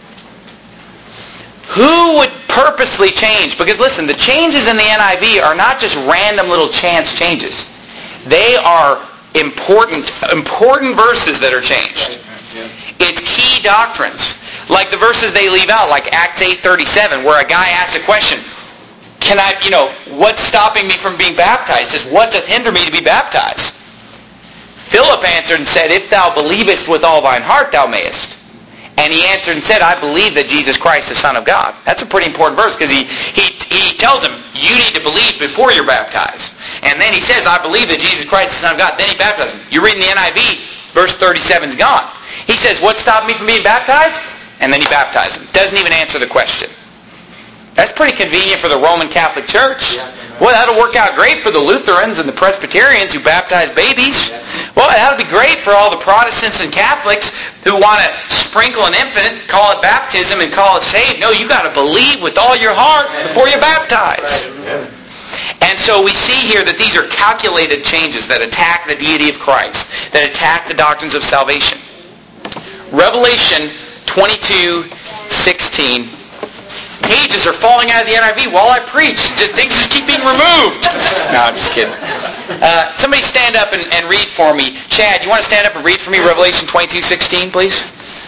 Who would purposely change? Because listen, the changes in the N I V are not just random little chance changes. They are important, important verses that are changed. It's key doctrines. Like the verses they leave out, like Acts eight thirty-seven, where a guy asks a question, can I, you know, what's stopping me from being baptized? He says, what doth hinder me to be baptized? Philip answered and said, if thou believest with all thine heart, thou mayest. And he answered and said, I believe that Jesus Christ is the Son of God. That's a pretty important verse because he, he, he tells him, you need to believe before you're baptized. And then he says, I believe that Jesus Christ is the Son of God. Then he baptizes him. You're reading the N I V, verse thirty-seven's gone. He says, what stopped me from being baptized? And then he baptized him. Doesn't even answer the question. That's pretty convenient for the Roman Catholic Church. Boy, that'll work out great for the Lutherans and the Presbyterians who baptize babies. Well, that'll be great for all the Protestants and Catholics who want to sprinkle an infant, call it baptism, and call it saved. No, you got to believe with all your heart before you're baptized. And so we see here that these are calculated changes that attack the deity of Christ, that attack the doctrines of salvation. Revelation twenty-two sixteen. Pages are falling out of the N I V while I preach. Just, things just keep being removed. No, I'm just kidding. Uh, somebody stand up and, and read for me. Chad, you want to stand up and read for me Revelation twenty-two sixteen, please?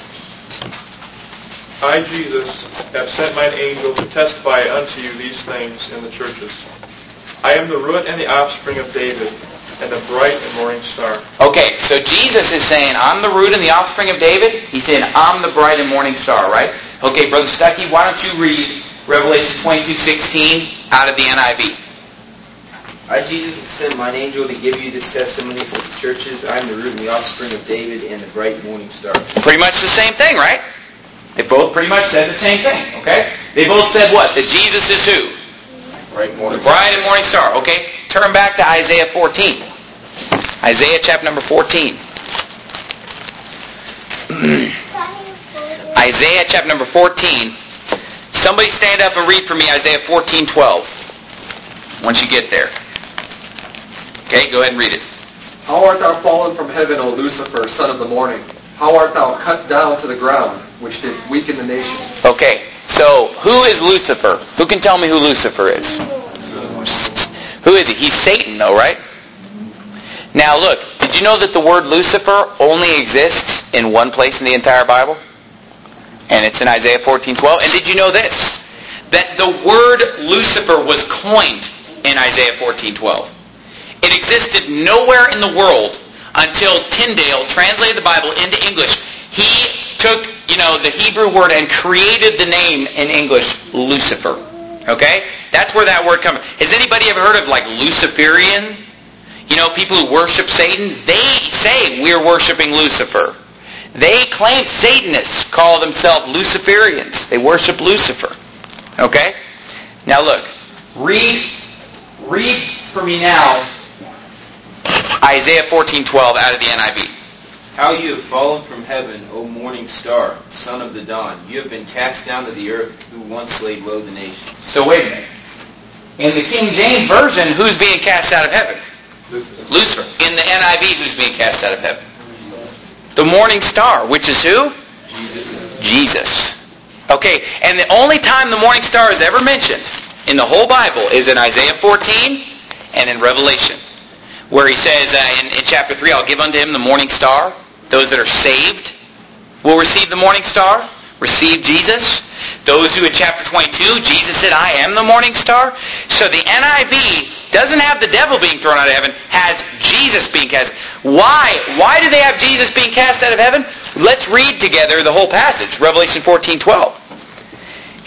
I, Jesus, have sent mine angel to testify unto you these things in the churches. I am the root and the offspring of David, and the bright and morning star. Okay, so Jesus is saying, I'm the root and the offspring of David. He's saying, I'm the bright and morning star, right? Okay, Brother Stuckey, why don't you read Revelation twenty-two sixteen out of the N I V? I, Jesus, have sent mine angel to give you this testimony for the churches. I am the root and the offspring of David and the bright morning star. Pretty much the same thing, right? They both pretty much said the same thing, okay? They both said what? That Jesus is who? Bright morning The bright and morning star, okay? Turn back to Isaiah fourteen. Isaiah chapter number fourteen. Isaiah chapter number fourteen. Somebody stand up and read for me Isaiah fourteen twelve. Once you get there. Okay, go ahead and read it. How art thou fallen from heaven, O Lucifer, son of the morning? How art thou cut down to the ground, which didst weaken the nations? Okay, so who is Lucifer? Who can tell me who Lucifer is? Who is he? He's Satan, though, right? Now look, did you know that the word Lucifer only exists in one place in the entire Bible? And it's in Isaiah fourteen twelve. And did you know this? That the word Lucifer was coined in Isaiah fourteen twelve. It existed nowhere in the world until Tyndale translated the Bible into English. He took, you know, the Hebrew word and created the name in English, Lucifer. Okay? That's where that word comes. Has anybody ever heard of, like, Luciferian? You know, people who worship Satan? They say we're worshiping Lucifer. They claim, Satanists call themselves Luciferians. They worship Lucifer. Okay? Now look, read, read for me now Isaiah fourteen twelve out of the N I V. How you have fallen from heaven, O morning star, son of the dawn. You have been cast down to the earth, who once laid low the nations. So wait a minute. In the King James Version, who's being cast out of heaven? Lucifer. Lucifer. In the N I V, who's being cast out of heaven? The morning star, which is who? Jesus. Jesus. Okay, and the only time the morning star is ever mentioned in the whole Bible is in Isaiah fourteen and in Revelation, where he says uh, in, in chapter three, I'll give unto him the morning star. Those that are saved will receive the morning star, receive Jesus. Those who in chapter twenty-two, Jesus said, I am the morning star. So the N I V doesn't have the devil being thrown out of heaven, has Jesus being cast. Why? Why do they have Jesus being cast out of heaven? Let's read together the whole passage, Revelation fourteen twelve.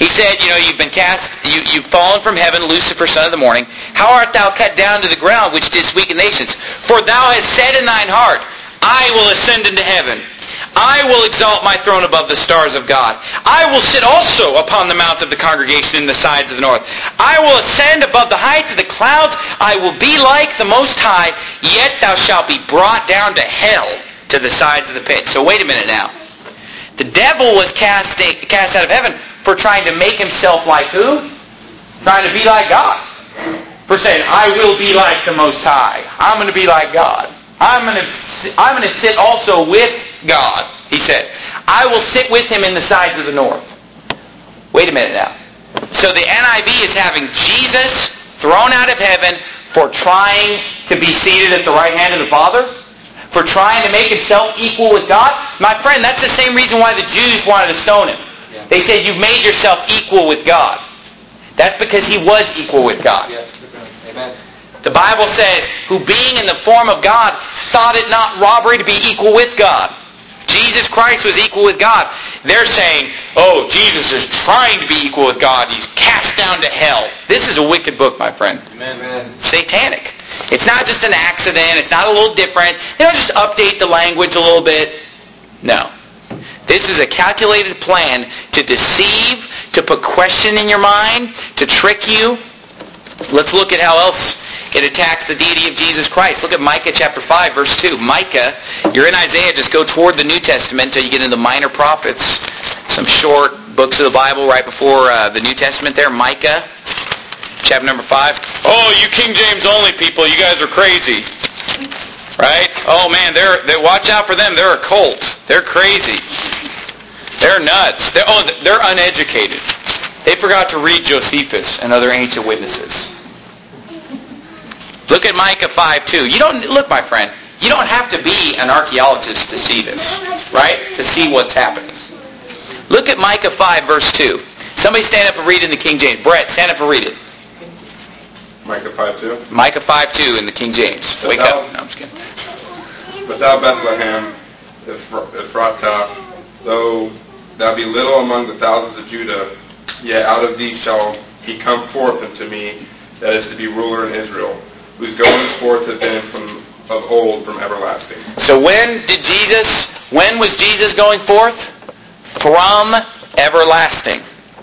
He said, you know, you've been cast, you, you've fallen from heaven, Lucifer, son of the morning. How art thou cut down to the ground, which didst weaken nations? For thou hast said in thine heart, I will ascend into heaven. I will exalt my throne above the stars of God. I will sit also upon the mount of the congregation in the sides of the north. I will ascend above the heights of the clouds. I will be like the Most High, yet thou shalt be brought down to hell, to the sides of the pit. So wait a minute now. The devil was cast, cast out of heaven for trying to make himself like who? Trying to be like God. For saying, I will be like the Most High. I'm going to be like God. I'm going to I'm going to sit also with God, he said. I will sit with him in the sides of the north. Wait a minute now. So the N I V is having Jesus thrown out of heaven for trying to be seated at the right hand of the Father? For trying to make himself equal with God? My friend, that's the same reason why the Jews wanted to stone him. Yeah. They said, you've made yourself equal with God. That's because he was equal with God. Yeah. Amen. The Bible says, who being in the form of God, thought it not robbery to be equal with God. Jesus Christ was equal with God. They're saying, oh, Jesus is trying to be equal with God. He's cast down to hell. This is a wicked book, my friend. Amen. Satanic. It's not just an accident. It's not a little different. They don't just update the language a little bit. No. This is a calculated plan to deceive, to put question in your mind, to trick you. Let's look at how else it attacks the deity of Jesus Christ. Look at Micah chapter five, verse two. Micah, you're in Isaiah, just go toward the New Testament until you get into the minor prophets. Some short books of the Bible right before uh, the New Testament there. Micah, chapter number five. Oh, you King James only people, you guys are crazy. Right? Oh man, they're, they're watch out for them. They're a cult. They're crazy. They're nuts. They're, oh, they're uneducated. They forgot to read Josephus and other ancient witnesses. Look at Micah five two. You don't look, my friend. You don't have to be an archaeologist to see this, right? To see what's happening. Look at Micah five verse two. Somebody stand up and read it in the King James. Brett, stand up and read it. Micah five two. Micah five two in the King James. But Wake thou, up. No, I'm just kidding. But thou Bethlehem, Ephratah, though thou be little among the thousands of Judah, yet out of thee shall he come forth unto me, that is to be ruler in Israel, whose goings forth have been from of old, from everlasting. So when did Jesus, when was Jesus going forth? From everlasting.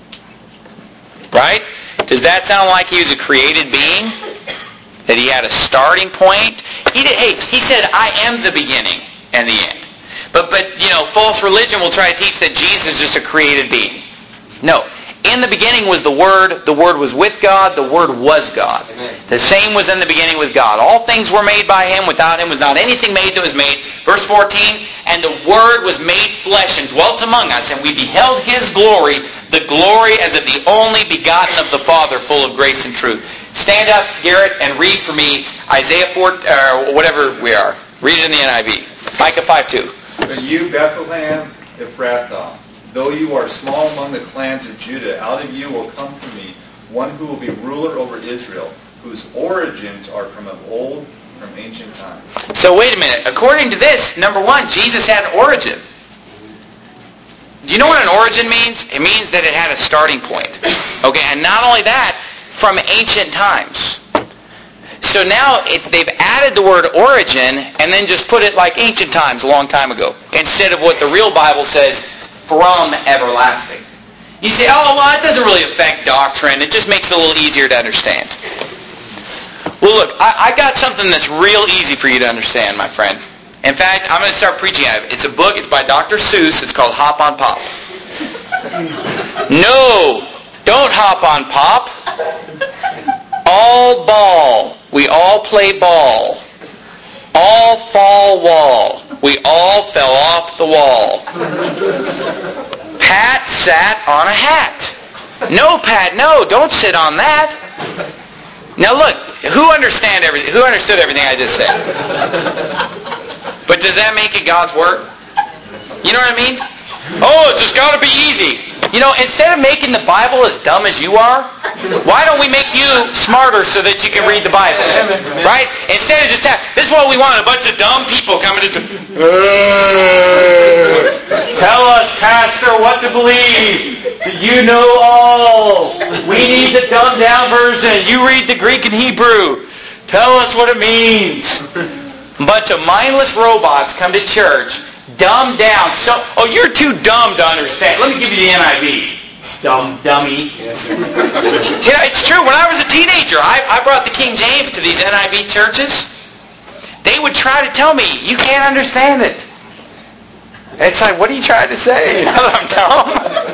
Right? Does that sound like he was a created being? That he had a starting point? He did, hey, he said, I am the beginning and the end. But, but you know, false religion will try to teach that Jesus is just a created being. No. In the beginning was the Word. The Word was with God. The Word was God. Amen. The same was in the beginning with God. All things were made by Him. Without Him was not anything made that was made. Verse fourteen, and the Word was made flesh and dwelt among us, and we beheld His glory, the glory as of the only begotten of the Father, full of grace and truth. Stand up, Garrett, and read for me Isaiah four, or whatever we are. Read it in the N I V. Micah five two. But you, Bethlehem, Ephrathah, though you are small among the clans of Judah, out of you will come to me one who will be ruler over Israel, whose origins are from of old, from ancient times. So wait a minute. According to this, number one, Jesus had an origin. Do you know what an origin means? It means that it had a starting point. Okay, and not only that, from ancient times. So now it, they've added the word origin and then just put it like ancient times a long time ago, instead of what the real Bible says, from everlasting. You say, oh, well, it doesn't really affect doctrine. It just makes it a little easier to understand. Well, look, I, I got something that's real easy for you to understand, my friend. In fact, I'm going to start preaching out of it. It's a book. It's by Doctor Seuss. It's called Hop on Pop. No, don't hop on Pop. All ball. We all play ball. All fall wall. We all fell off the wall. Pat sat on a hat. No, Pat, no, don't sit on that. Now look, who understand everything? Who understood everything I just said? But does that make it God's word? You know what I mean? Oh, it's just got to be easy. You know, instead of making the Bible as dumb as you are, why don't we make you smarter so that you can read the Bible? Right? Instead of just have, this is what we want, a bunch of dumb people coming to tell us Pastor, what to believe? You know all. We need the dumbed down version. You read the Greek and Hebrew. Tell us what it means. A bunch of mindless robots come to church, dumbed down. So, oh, you're too dumb to understand. Let me give you the N I V. Dumb dummy. You know, it's true. When I was a teenager, I, I brought the King James to these N I V churches. They would try to tell me, you can't understand it. It's like, what are you trying to say? I'm dumb.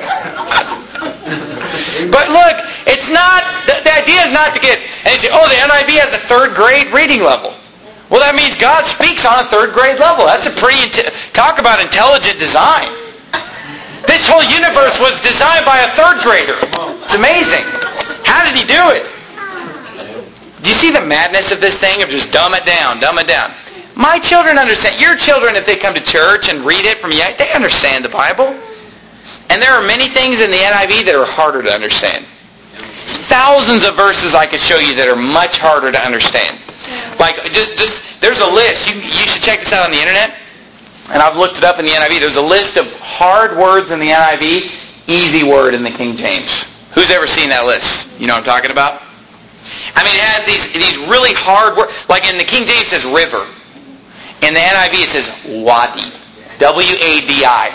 But look, it's not, the, the idea is not to get, and you say, oh, the N I V has a third grade reading level. Well, that means God speaks on a third grade level. That's a pretty, talk about intelligent design. This whole universe was designed by a third grader. It's amazing. How did he do it? Do you see the madness of this thing of just dumb it down, dumb it down? My children understand. Your children, if they come to church and read it from you, they understand the Bible. And there are many things in the N I V that are harder to understand. Thousands of verses I could show you that are much harder to understand. Like, just, just there's a list. You, you should check this out on the internet. And I've looked it up in the N I V. There's a list of hard words in the N I V, easy word in the King James. Who's ever seen that list? You know what I'm talking about? I mean, it has these, these really hard words. Like in the King James it says river. In the N I V it says wadi. W A D I.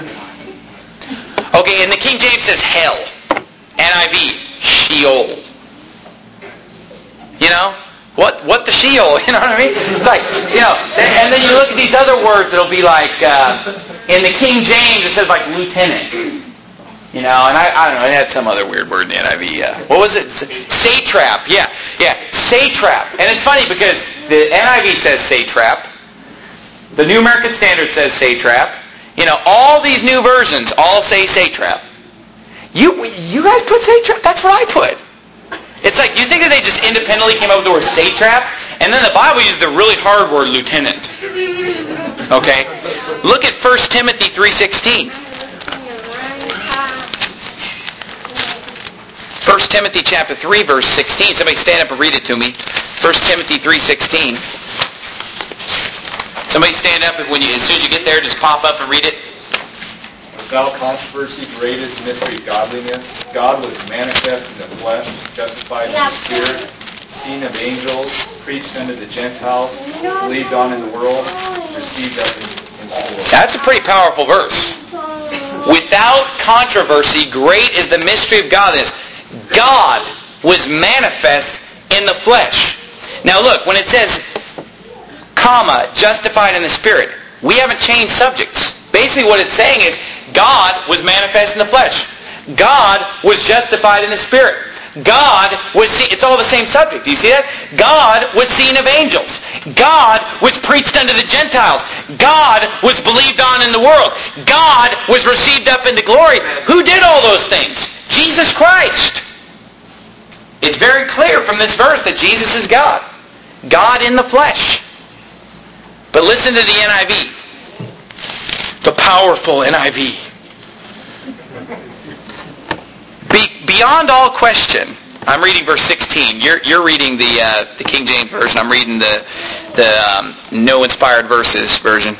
Okay, in the King James it says hell. N I V, Sheol. You know? What what the Sheol? You know what I mean? It's like, you know, and then you look at these other words, it'll be like, uh, in the King James it says like lieutenant. You know, and I, I don't know, it had some other weird word in the N I V. Uh, what was it? Satrap. Yeah, yeah, satrap. And it's funny because the N I V says satrap. The New American Standard says satrap. You know, all these new versions all say satrap. You you guys put satrap? That's what I put. It's like, you think that they just independently came up with the word satrap? And then the Bible used the really hard word lieutenant. Okay? Look at First Timothy three sixteen. First Timothy chapter three, verse sixteen. Somebody stand up and read it to me. First Timothy three sixteen. Somebody stand up, and when you, as soon as you get there, just pop up and read it. Without controversy, great is the mystery of godliness. God was manifest in the flesh, justified in the Spirit, seen of angels, preached unto the Gentiles, believed on in the world, received up in, in the world. That's a pretty powerful verse. Without controversy, great is the mystery of godliness. God was manifest in the flesh. Now look, when it says, comma, justified in the Spirit, we haven't changed subjects. Basically what it's saying is, God was manifest in the flesh. God was justified in the Spirit. God was seen, it's all the same subject. Do you see that? God was seen of angels. God was preached unto the Gentiles. God was believed on in the world. God was received up into glory. Who did all those things? Jesus Christ. It's very clear from this verse that Jesus is God. God in the flesh. But listen to the N I V. The powerful N I V. Be, beyond all question, I'm reading verse sixteen. You're, you're reading the uh, the King James version. I'm reading the the um, no inspired verses version.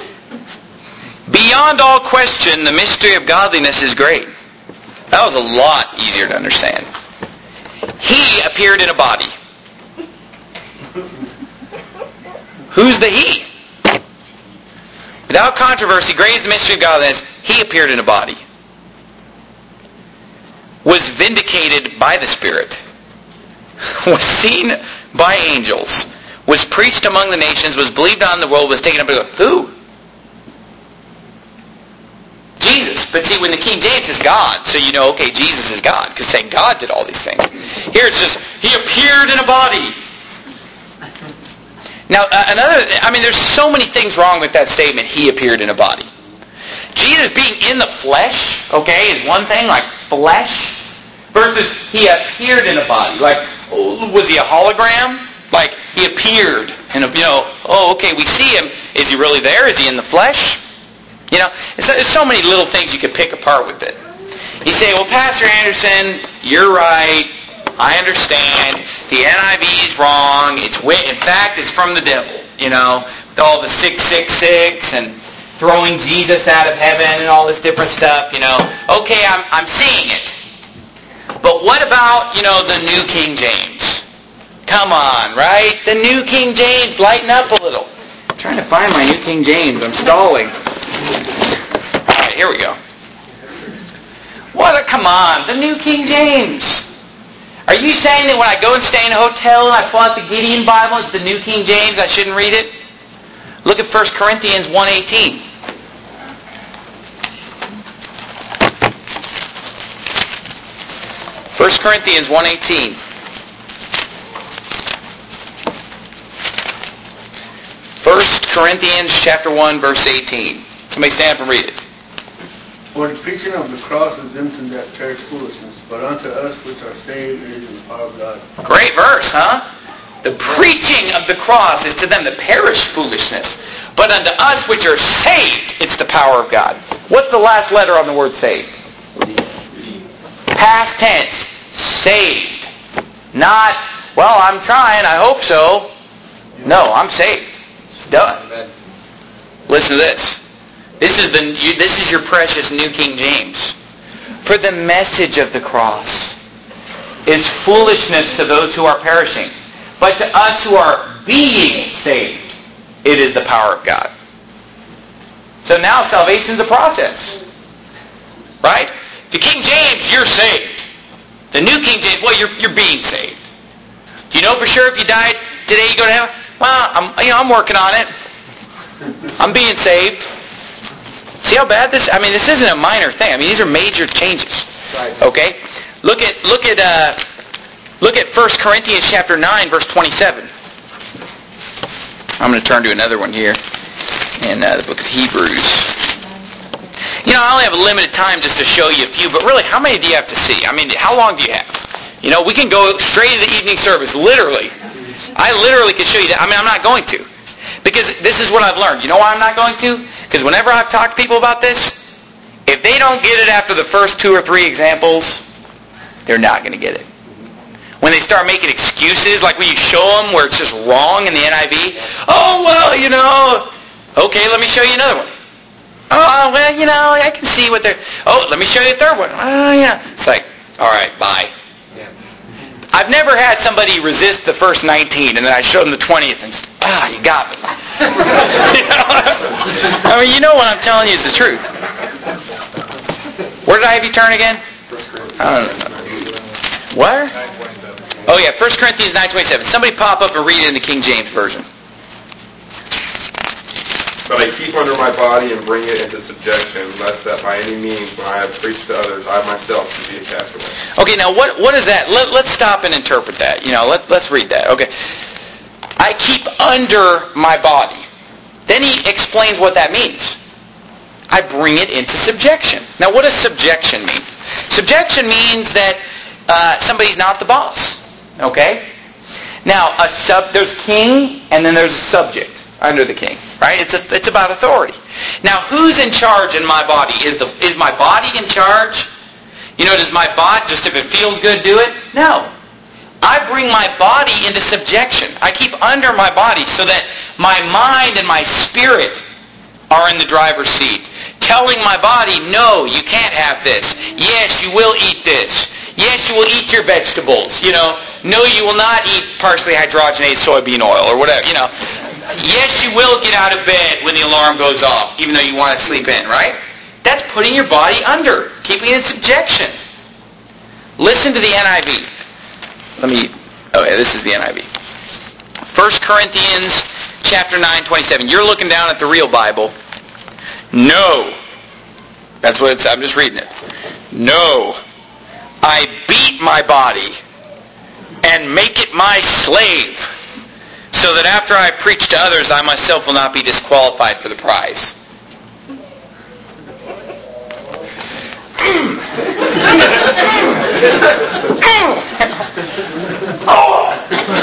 Beyond all question, the mystery of godliness is great. That was a lot easier to understand. He appeared in a body. Who's the He? Without controversy, great is the mystery of godliness. He appeared in a body. Was vindicated by the Spirit. Was seen by angels. Was preached among the nations. Was believed on in the world. Was taken up to who? Jesus. But see, when the King James says God, so you know, okay, Jesus is God, because saying God did all these things. Here it's just, He appeared in a body. Now, uh, another, I mean, there's so many things wrong with that statement, He appeared in a body. Jesus being in the flesh, okay, is one thing, like flesh, versus He appeared in a body. Like, was He a hologram? Like, He appeared in a, you know, oh, okay, we see Him. Is He really there? Is He in the flesh? You know, there's so many little things you could pick apart with it. You say, well, Pastor Anderson, you're right. I understand. The N I V is wrong. It's In fact, it's from the devil, you know, with all the six six six and throwing Jesus out of heaven and all this different stuff, you know. Okay, I'm, I'm seeing it. But what about, you know, the New King James? Come on, right? The New King James, lighten up a little. I'm trying to find my New King James. I'm stalling. All right, here we go. What a, come on, the New King James. Are you saying that when I go and stay in a hotel and I pull out the Gideon Bible, it's the New King James, I shouldn't read it? Look at First Corinthians one eighteen. First Corinthians one eighteen. First Corinthians chapter one, verse eighteen. Somebody stand up and read it. For the preaching of the cross is them that perish foolishness, but unto us which are saved it is in the power of God. Great verse, huh? The preaching of the cross is to them that perish foolishness, but unto us which are saved, it's the power of God. What's the last letter on the word saved? Past tense. Saved. Not, well, I'm trying, I hope so. No, I'm saved. It's done. Listen to this. This is the this is your precious New King James. For the message of the cross is foolishness to those who are perishing, but to us who are being saved, it is the power of God. So now salvation's a process. Right? To King James, you're saved. The New King James, well, you're you're being saved. Do you know for sure if you died today you go to heaven? Well, I'm you know I'm working on it. I'm being saved. See how bad this? I mean, this isn't a minor thing. I mean, these are major changes. Okay, look at look at uh, look at First Corinthians chapter nine, verse twenty-seven. I'm going to turn to another one here in uh, the book of Hebrews. You know, I only have a limited time just to show you a few, but really, how many do you have to see? I mean, how long do you have? You know, we can go straight to the evening service. Literally, I literally could show you that. I mean, I'm not going to. Because this is what I've learned. You know why I'm not going to? Because whenever I've talked to people about this, if they don't get it after the first two or three examples, they're not going to get it. When they start making excuses, like when you show them where it's just wrong in the N I V, oh, well, you know, okay, let me show you another one. Oh, well, you know, I can see what they're, oh, let me show you a third one. Oh, yeah. It's like, all right, bye. I've never had somebody resist the first nineteen, and then I showed them the twentieth, and ah, you got me. You know? I mean, you know what I'm telling you is the truth. Where did I have you turn again? I don't know. Where? Oh yeah, First Corinthians nine twenty-seven. Somebody pop up and read it in the King James Version. But I keep under my body and bring it into subjection, lest that by any means, when I have preached to others, I myself should be a castaway. Okay, now what what is that? Let, let's stop and interpret that. You know, let, let's read that. Okay. I keep under my body. Then he explains what that means. I bring it into subjection. Now, what does subjection mean? Subjection means that uh, somebody's not the boss. Okay? Now, a sub there's king, and then there's a subject under the king. Right? It's a, it's about authority. Now, who's in charge in my body? Is the is my body in charge? You know, does my body, just if it feels good, do it? No. I bring my body into subjection. I keep under my body so that my mind and my spirit are in the driver's seat. Telling my body, no, you can't have this. Yes, you will eat this. Yes, you will eat your vegetables. You know, no, you will not eat partially hydrogenated soybean oil or whatever, you know. Yes, you will get out of bed when the alarm goes off, even though you want to sleep in, right? That's putting your body under, keeping it in subjection. Listen to the N I V. Let me, oh yeah, this is the N I V. First Corinthians chapter nine, twenty-seven. You're looking down at the real Bible. No. That's what it's, I'm just reading it. No. I beat my body and make it my slave, so that after I preach to others, I myself will not be disqualified for the prize. Oh.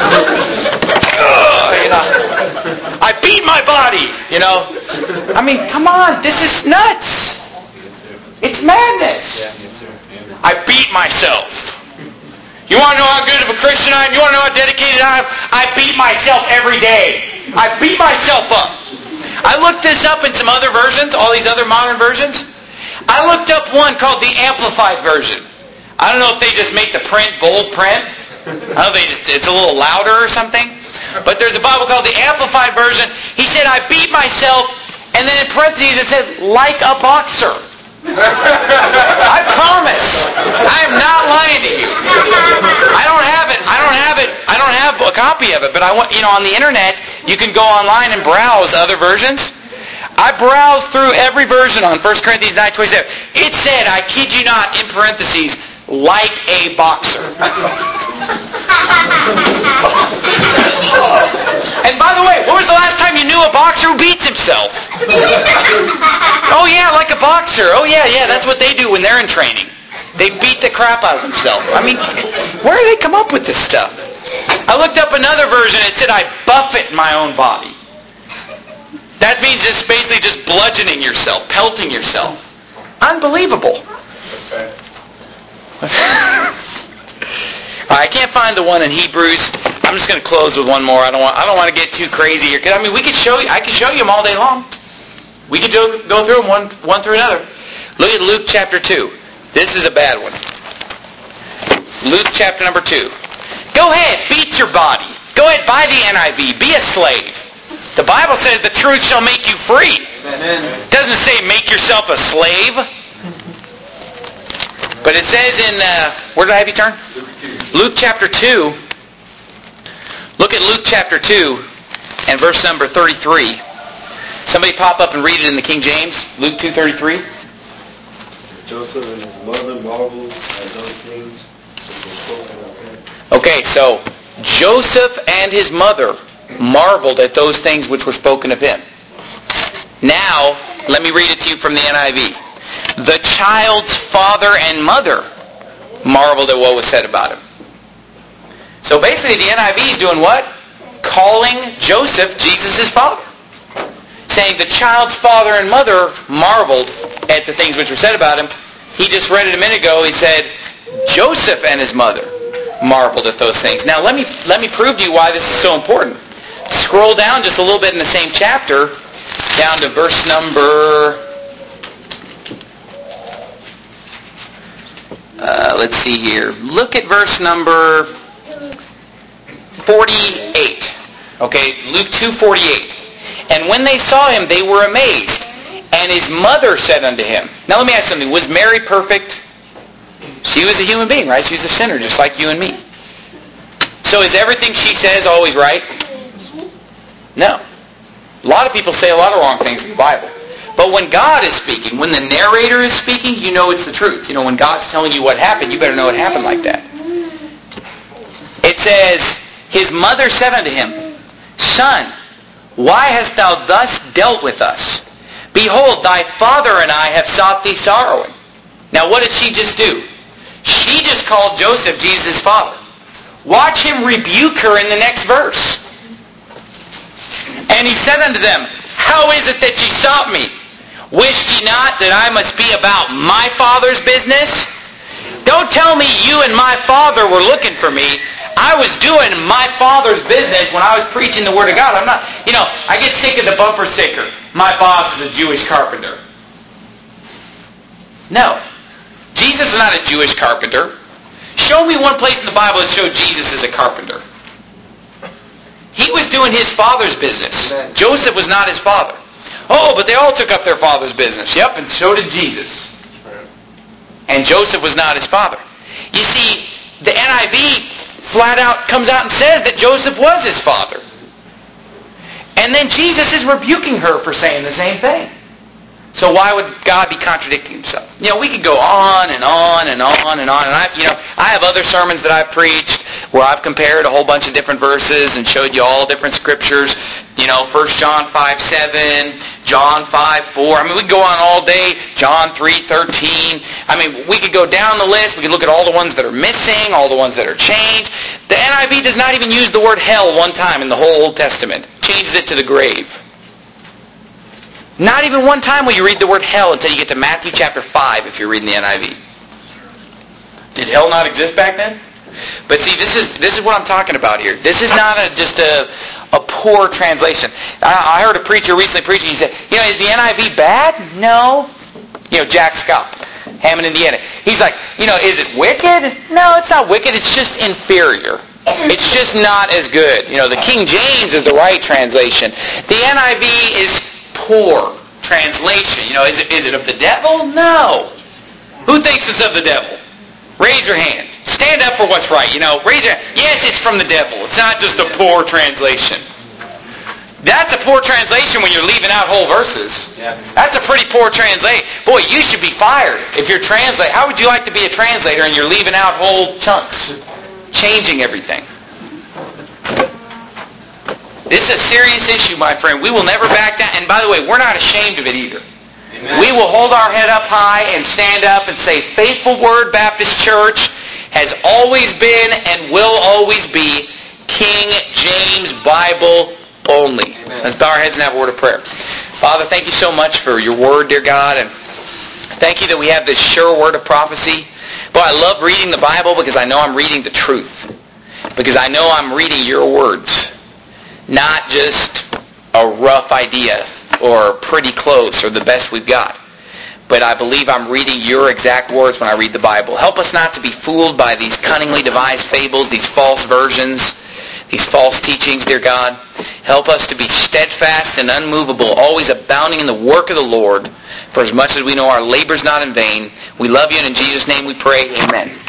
Oh, you know, I beat my body, you know. I mean, come on, this is nuts. It's madness. I beat myself. You want to know how good of a Christian I am? You want to know how dedicated I am? I beat myself every day. I beat myself up. I looked this up in some other versions, all these other modern versions. I looked up one called the Amplified version. I don't know if they just make the print bold print. I don't know if they just, it's a little louder or something. But there's a Bible called the Amplified version. He said, I beat myself, and then in parentheses it said, like a boxer. I promise. I am not lying to you. I don't have it. I don't have it. I don't have a copy of it. But I want, you know, on the internet, you can go online and browse other versions. I browsed through every version on First Corinthians nine twenty-seven. It said, I kid you not, in parentheses, like a boxer. And by the way, when was the last time you knew a boxer who beats himself? Oh yeah, like a boxer. Oh yeah, yeah, that's what they do when they're in training. They beat the crap out of themselves. I mean, where do they come up with this stuff? I looked up another version. It said, I buffet my own body. That means just basically just bludgeoning yourself, pelting yourself. Unbelievable. Okay. I can't find the one in Hebrews. I'm just going to close with one more. I don't want. I don't want to get too crazy here. Cause, I mean, we could show you. I could show you them all day long. We could do, go through them one one through another. Look at Luke chapter two. This is a bad one. Luke chapter number two. Go ahead, beat your body. Go ahead, buy the N I V. Be a slave. The Bible says the truth shall make you free. Amen. It doesn't say make yourself a slave. But it says in, uh, where did I have you turn? Luke chapter two. Look at Luke chapter two and verse number thirty-three. Somebody pop up and read it in the King James. Luke two thirty-three. Joseph and his mother marveled at those things which were spoken of him. Okay, so Joseph and his mother marveled at those things which were spoken of him. Now, let me read it to you from the N I V. The child's father and mother marveled at what was said about him. So basically the N I V is doing what? Calling Joseph Jesus' father. Saying the child's father and mother marveled at the things which were said about him. He just read it a minute ago. He said Joseph and his mother marveled at those things. Now let me let me prove to you why this is so important. Scroll down just a little bit in the same chapter, down to verse number... Uh, let's see here. Look at verse number forty-eight. Okay, Luke two forty-eight. And when they saw him, they were amazed. And his mother said unto him. Now let me ask you something. Was Mary perfect? She was a human being, right? She was a sinner, just like you and me. So is everything she says always right? No. A lot of people say a lot of wrong things in the Bible. But when God is speaking, when the narrator is speaking, you know it's the truth. You know, when God's telling you what happened, you better know it happened like that. It says, his mother said unto him, Son, why hast thou thus dealt with us? Behold, thy father and I have sought thee sorrowing. Now what did she just do? She just called Joseph Jesus' father. Watch him rebuke her in the next verse. And he said unto them, How is it that ye sought me? Wished ye not that I must be about my Father's business? Don't tell me you and my Father were looking for me. I was doing my Father's business when I was preaching the Word of God. I'm not, you know, I get sick of the bumper sticker. My boss is a Jewish carpenter. No. Jesus is not a Jewish carpenter. Show me one place in the Bible that showed Jesus as a carpenter. He was doing his father's business. Amen. Joseph was not his father. Oh, but they all took up their father's business. Yep, and so did Jesus. And Joseph was not his father. You see, the N I V flat out comes out and says that Joseph was his father. And then Jesus is rebuking her for saying the same thing. So why would God be contradicting himself? You know, we could go on and on and on and on. And I, you know, I have other sermons that I've preached where I've compared a whole bunch of different verses and showed you all different scriptures. You know, First John five seven, John five four. I mean, we could go on all day. John three thirteen. I mean, we could go down the list. We could look at all the ones that are missing, all the ones that are changed. The N I V does not even use the word hell one time in the whole Old Testament. Changes it to the grave. Not even one time will you read the word hell until you get to Matthew chapter five if you're reading the N I V. Did hell not exist back then? But see, this is this is what I'm talking about here. This is not a, just a, a poor translation. I, I heard a preacher recently preaching. He said, you know, is the N I V bad? No. You know, Jack Scott, Hammond, Indiana. He's like, you know, is it wicked? No, it's not wicked. It's just inferior. It's just not as good. You know, the King James is the right translation. The N I V is poor translation. You know, is it, is it of the devil? No. Who thinks it's of the devil? Raise your hand. Stand up for what's right. You know, raise your hand. Yes, it's from the devil. It's not just a poor translation. That's a poor translation when you're leaving out whole verses. Yeah. That's a pretty poor translation. Boy, you should be fired if you're translating. How would you like to be a translator and you're leaving out whole chunks? Changing everything. This is a serious issue, my friend. We will never back down. And by the way, we're not ashamed of it either. Amen. We will hold our head up high and stand up and say, Faithful Word Baptist Church has always been and will always be King James Bible only. Amen. Let's bow our heads and have a word of prayer. Father, thank you so much for your word, dear God. And thank you that we have this sure word of prophecy. Boy, I love reading the Bible because I know I'm reading the truth. Because I know I'm reading your words. Not just a rough idea or pretty close or the best we've got. But I believe I'm reading your exact words when I read the Bible. Help us not to be fooled by these cunningly devised fables, these false versions, these false teachings, dear God. Help us to be steadfast and unmovable, always abounding in the work of the Lord. For as much as we know our labor's not in vain, we love you, and in Jesus' name we pray, amen.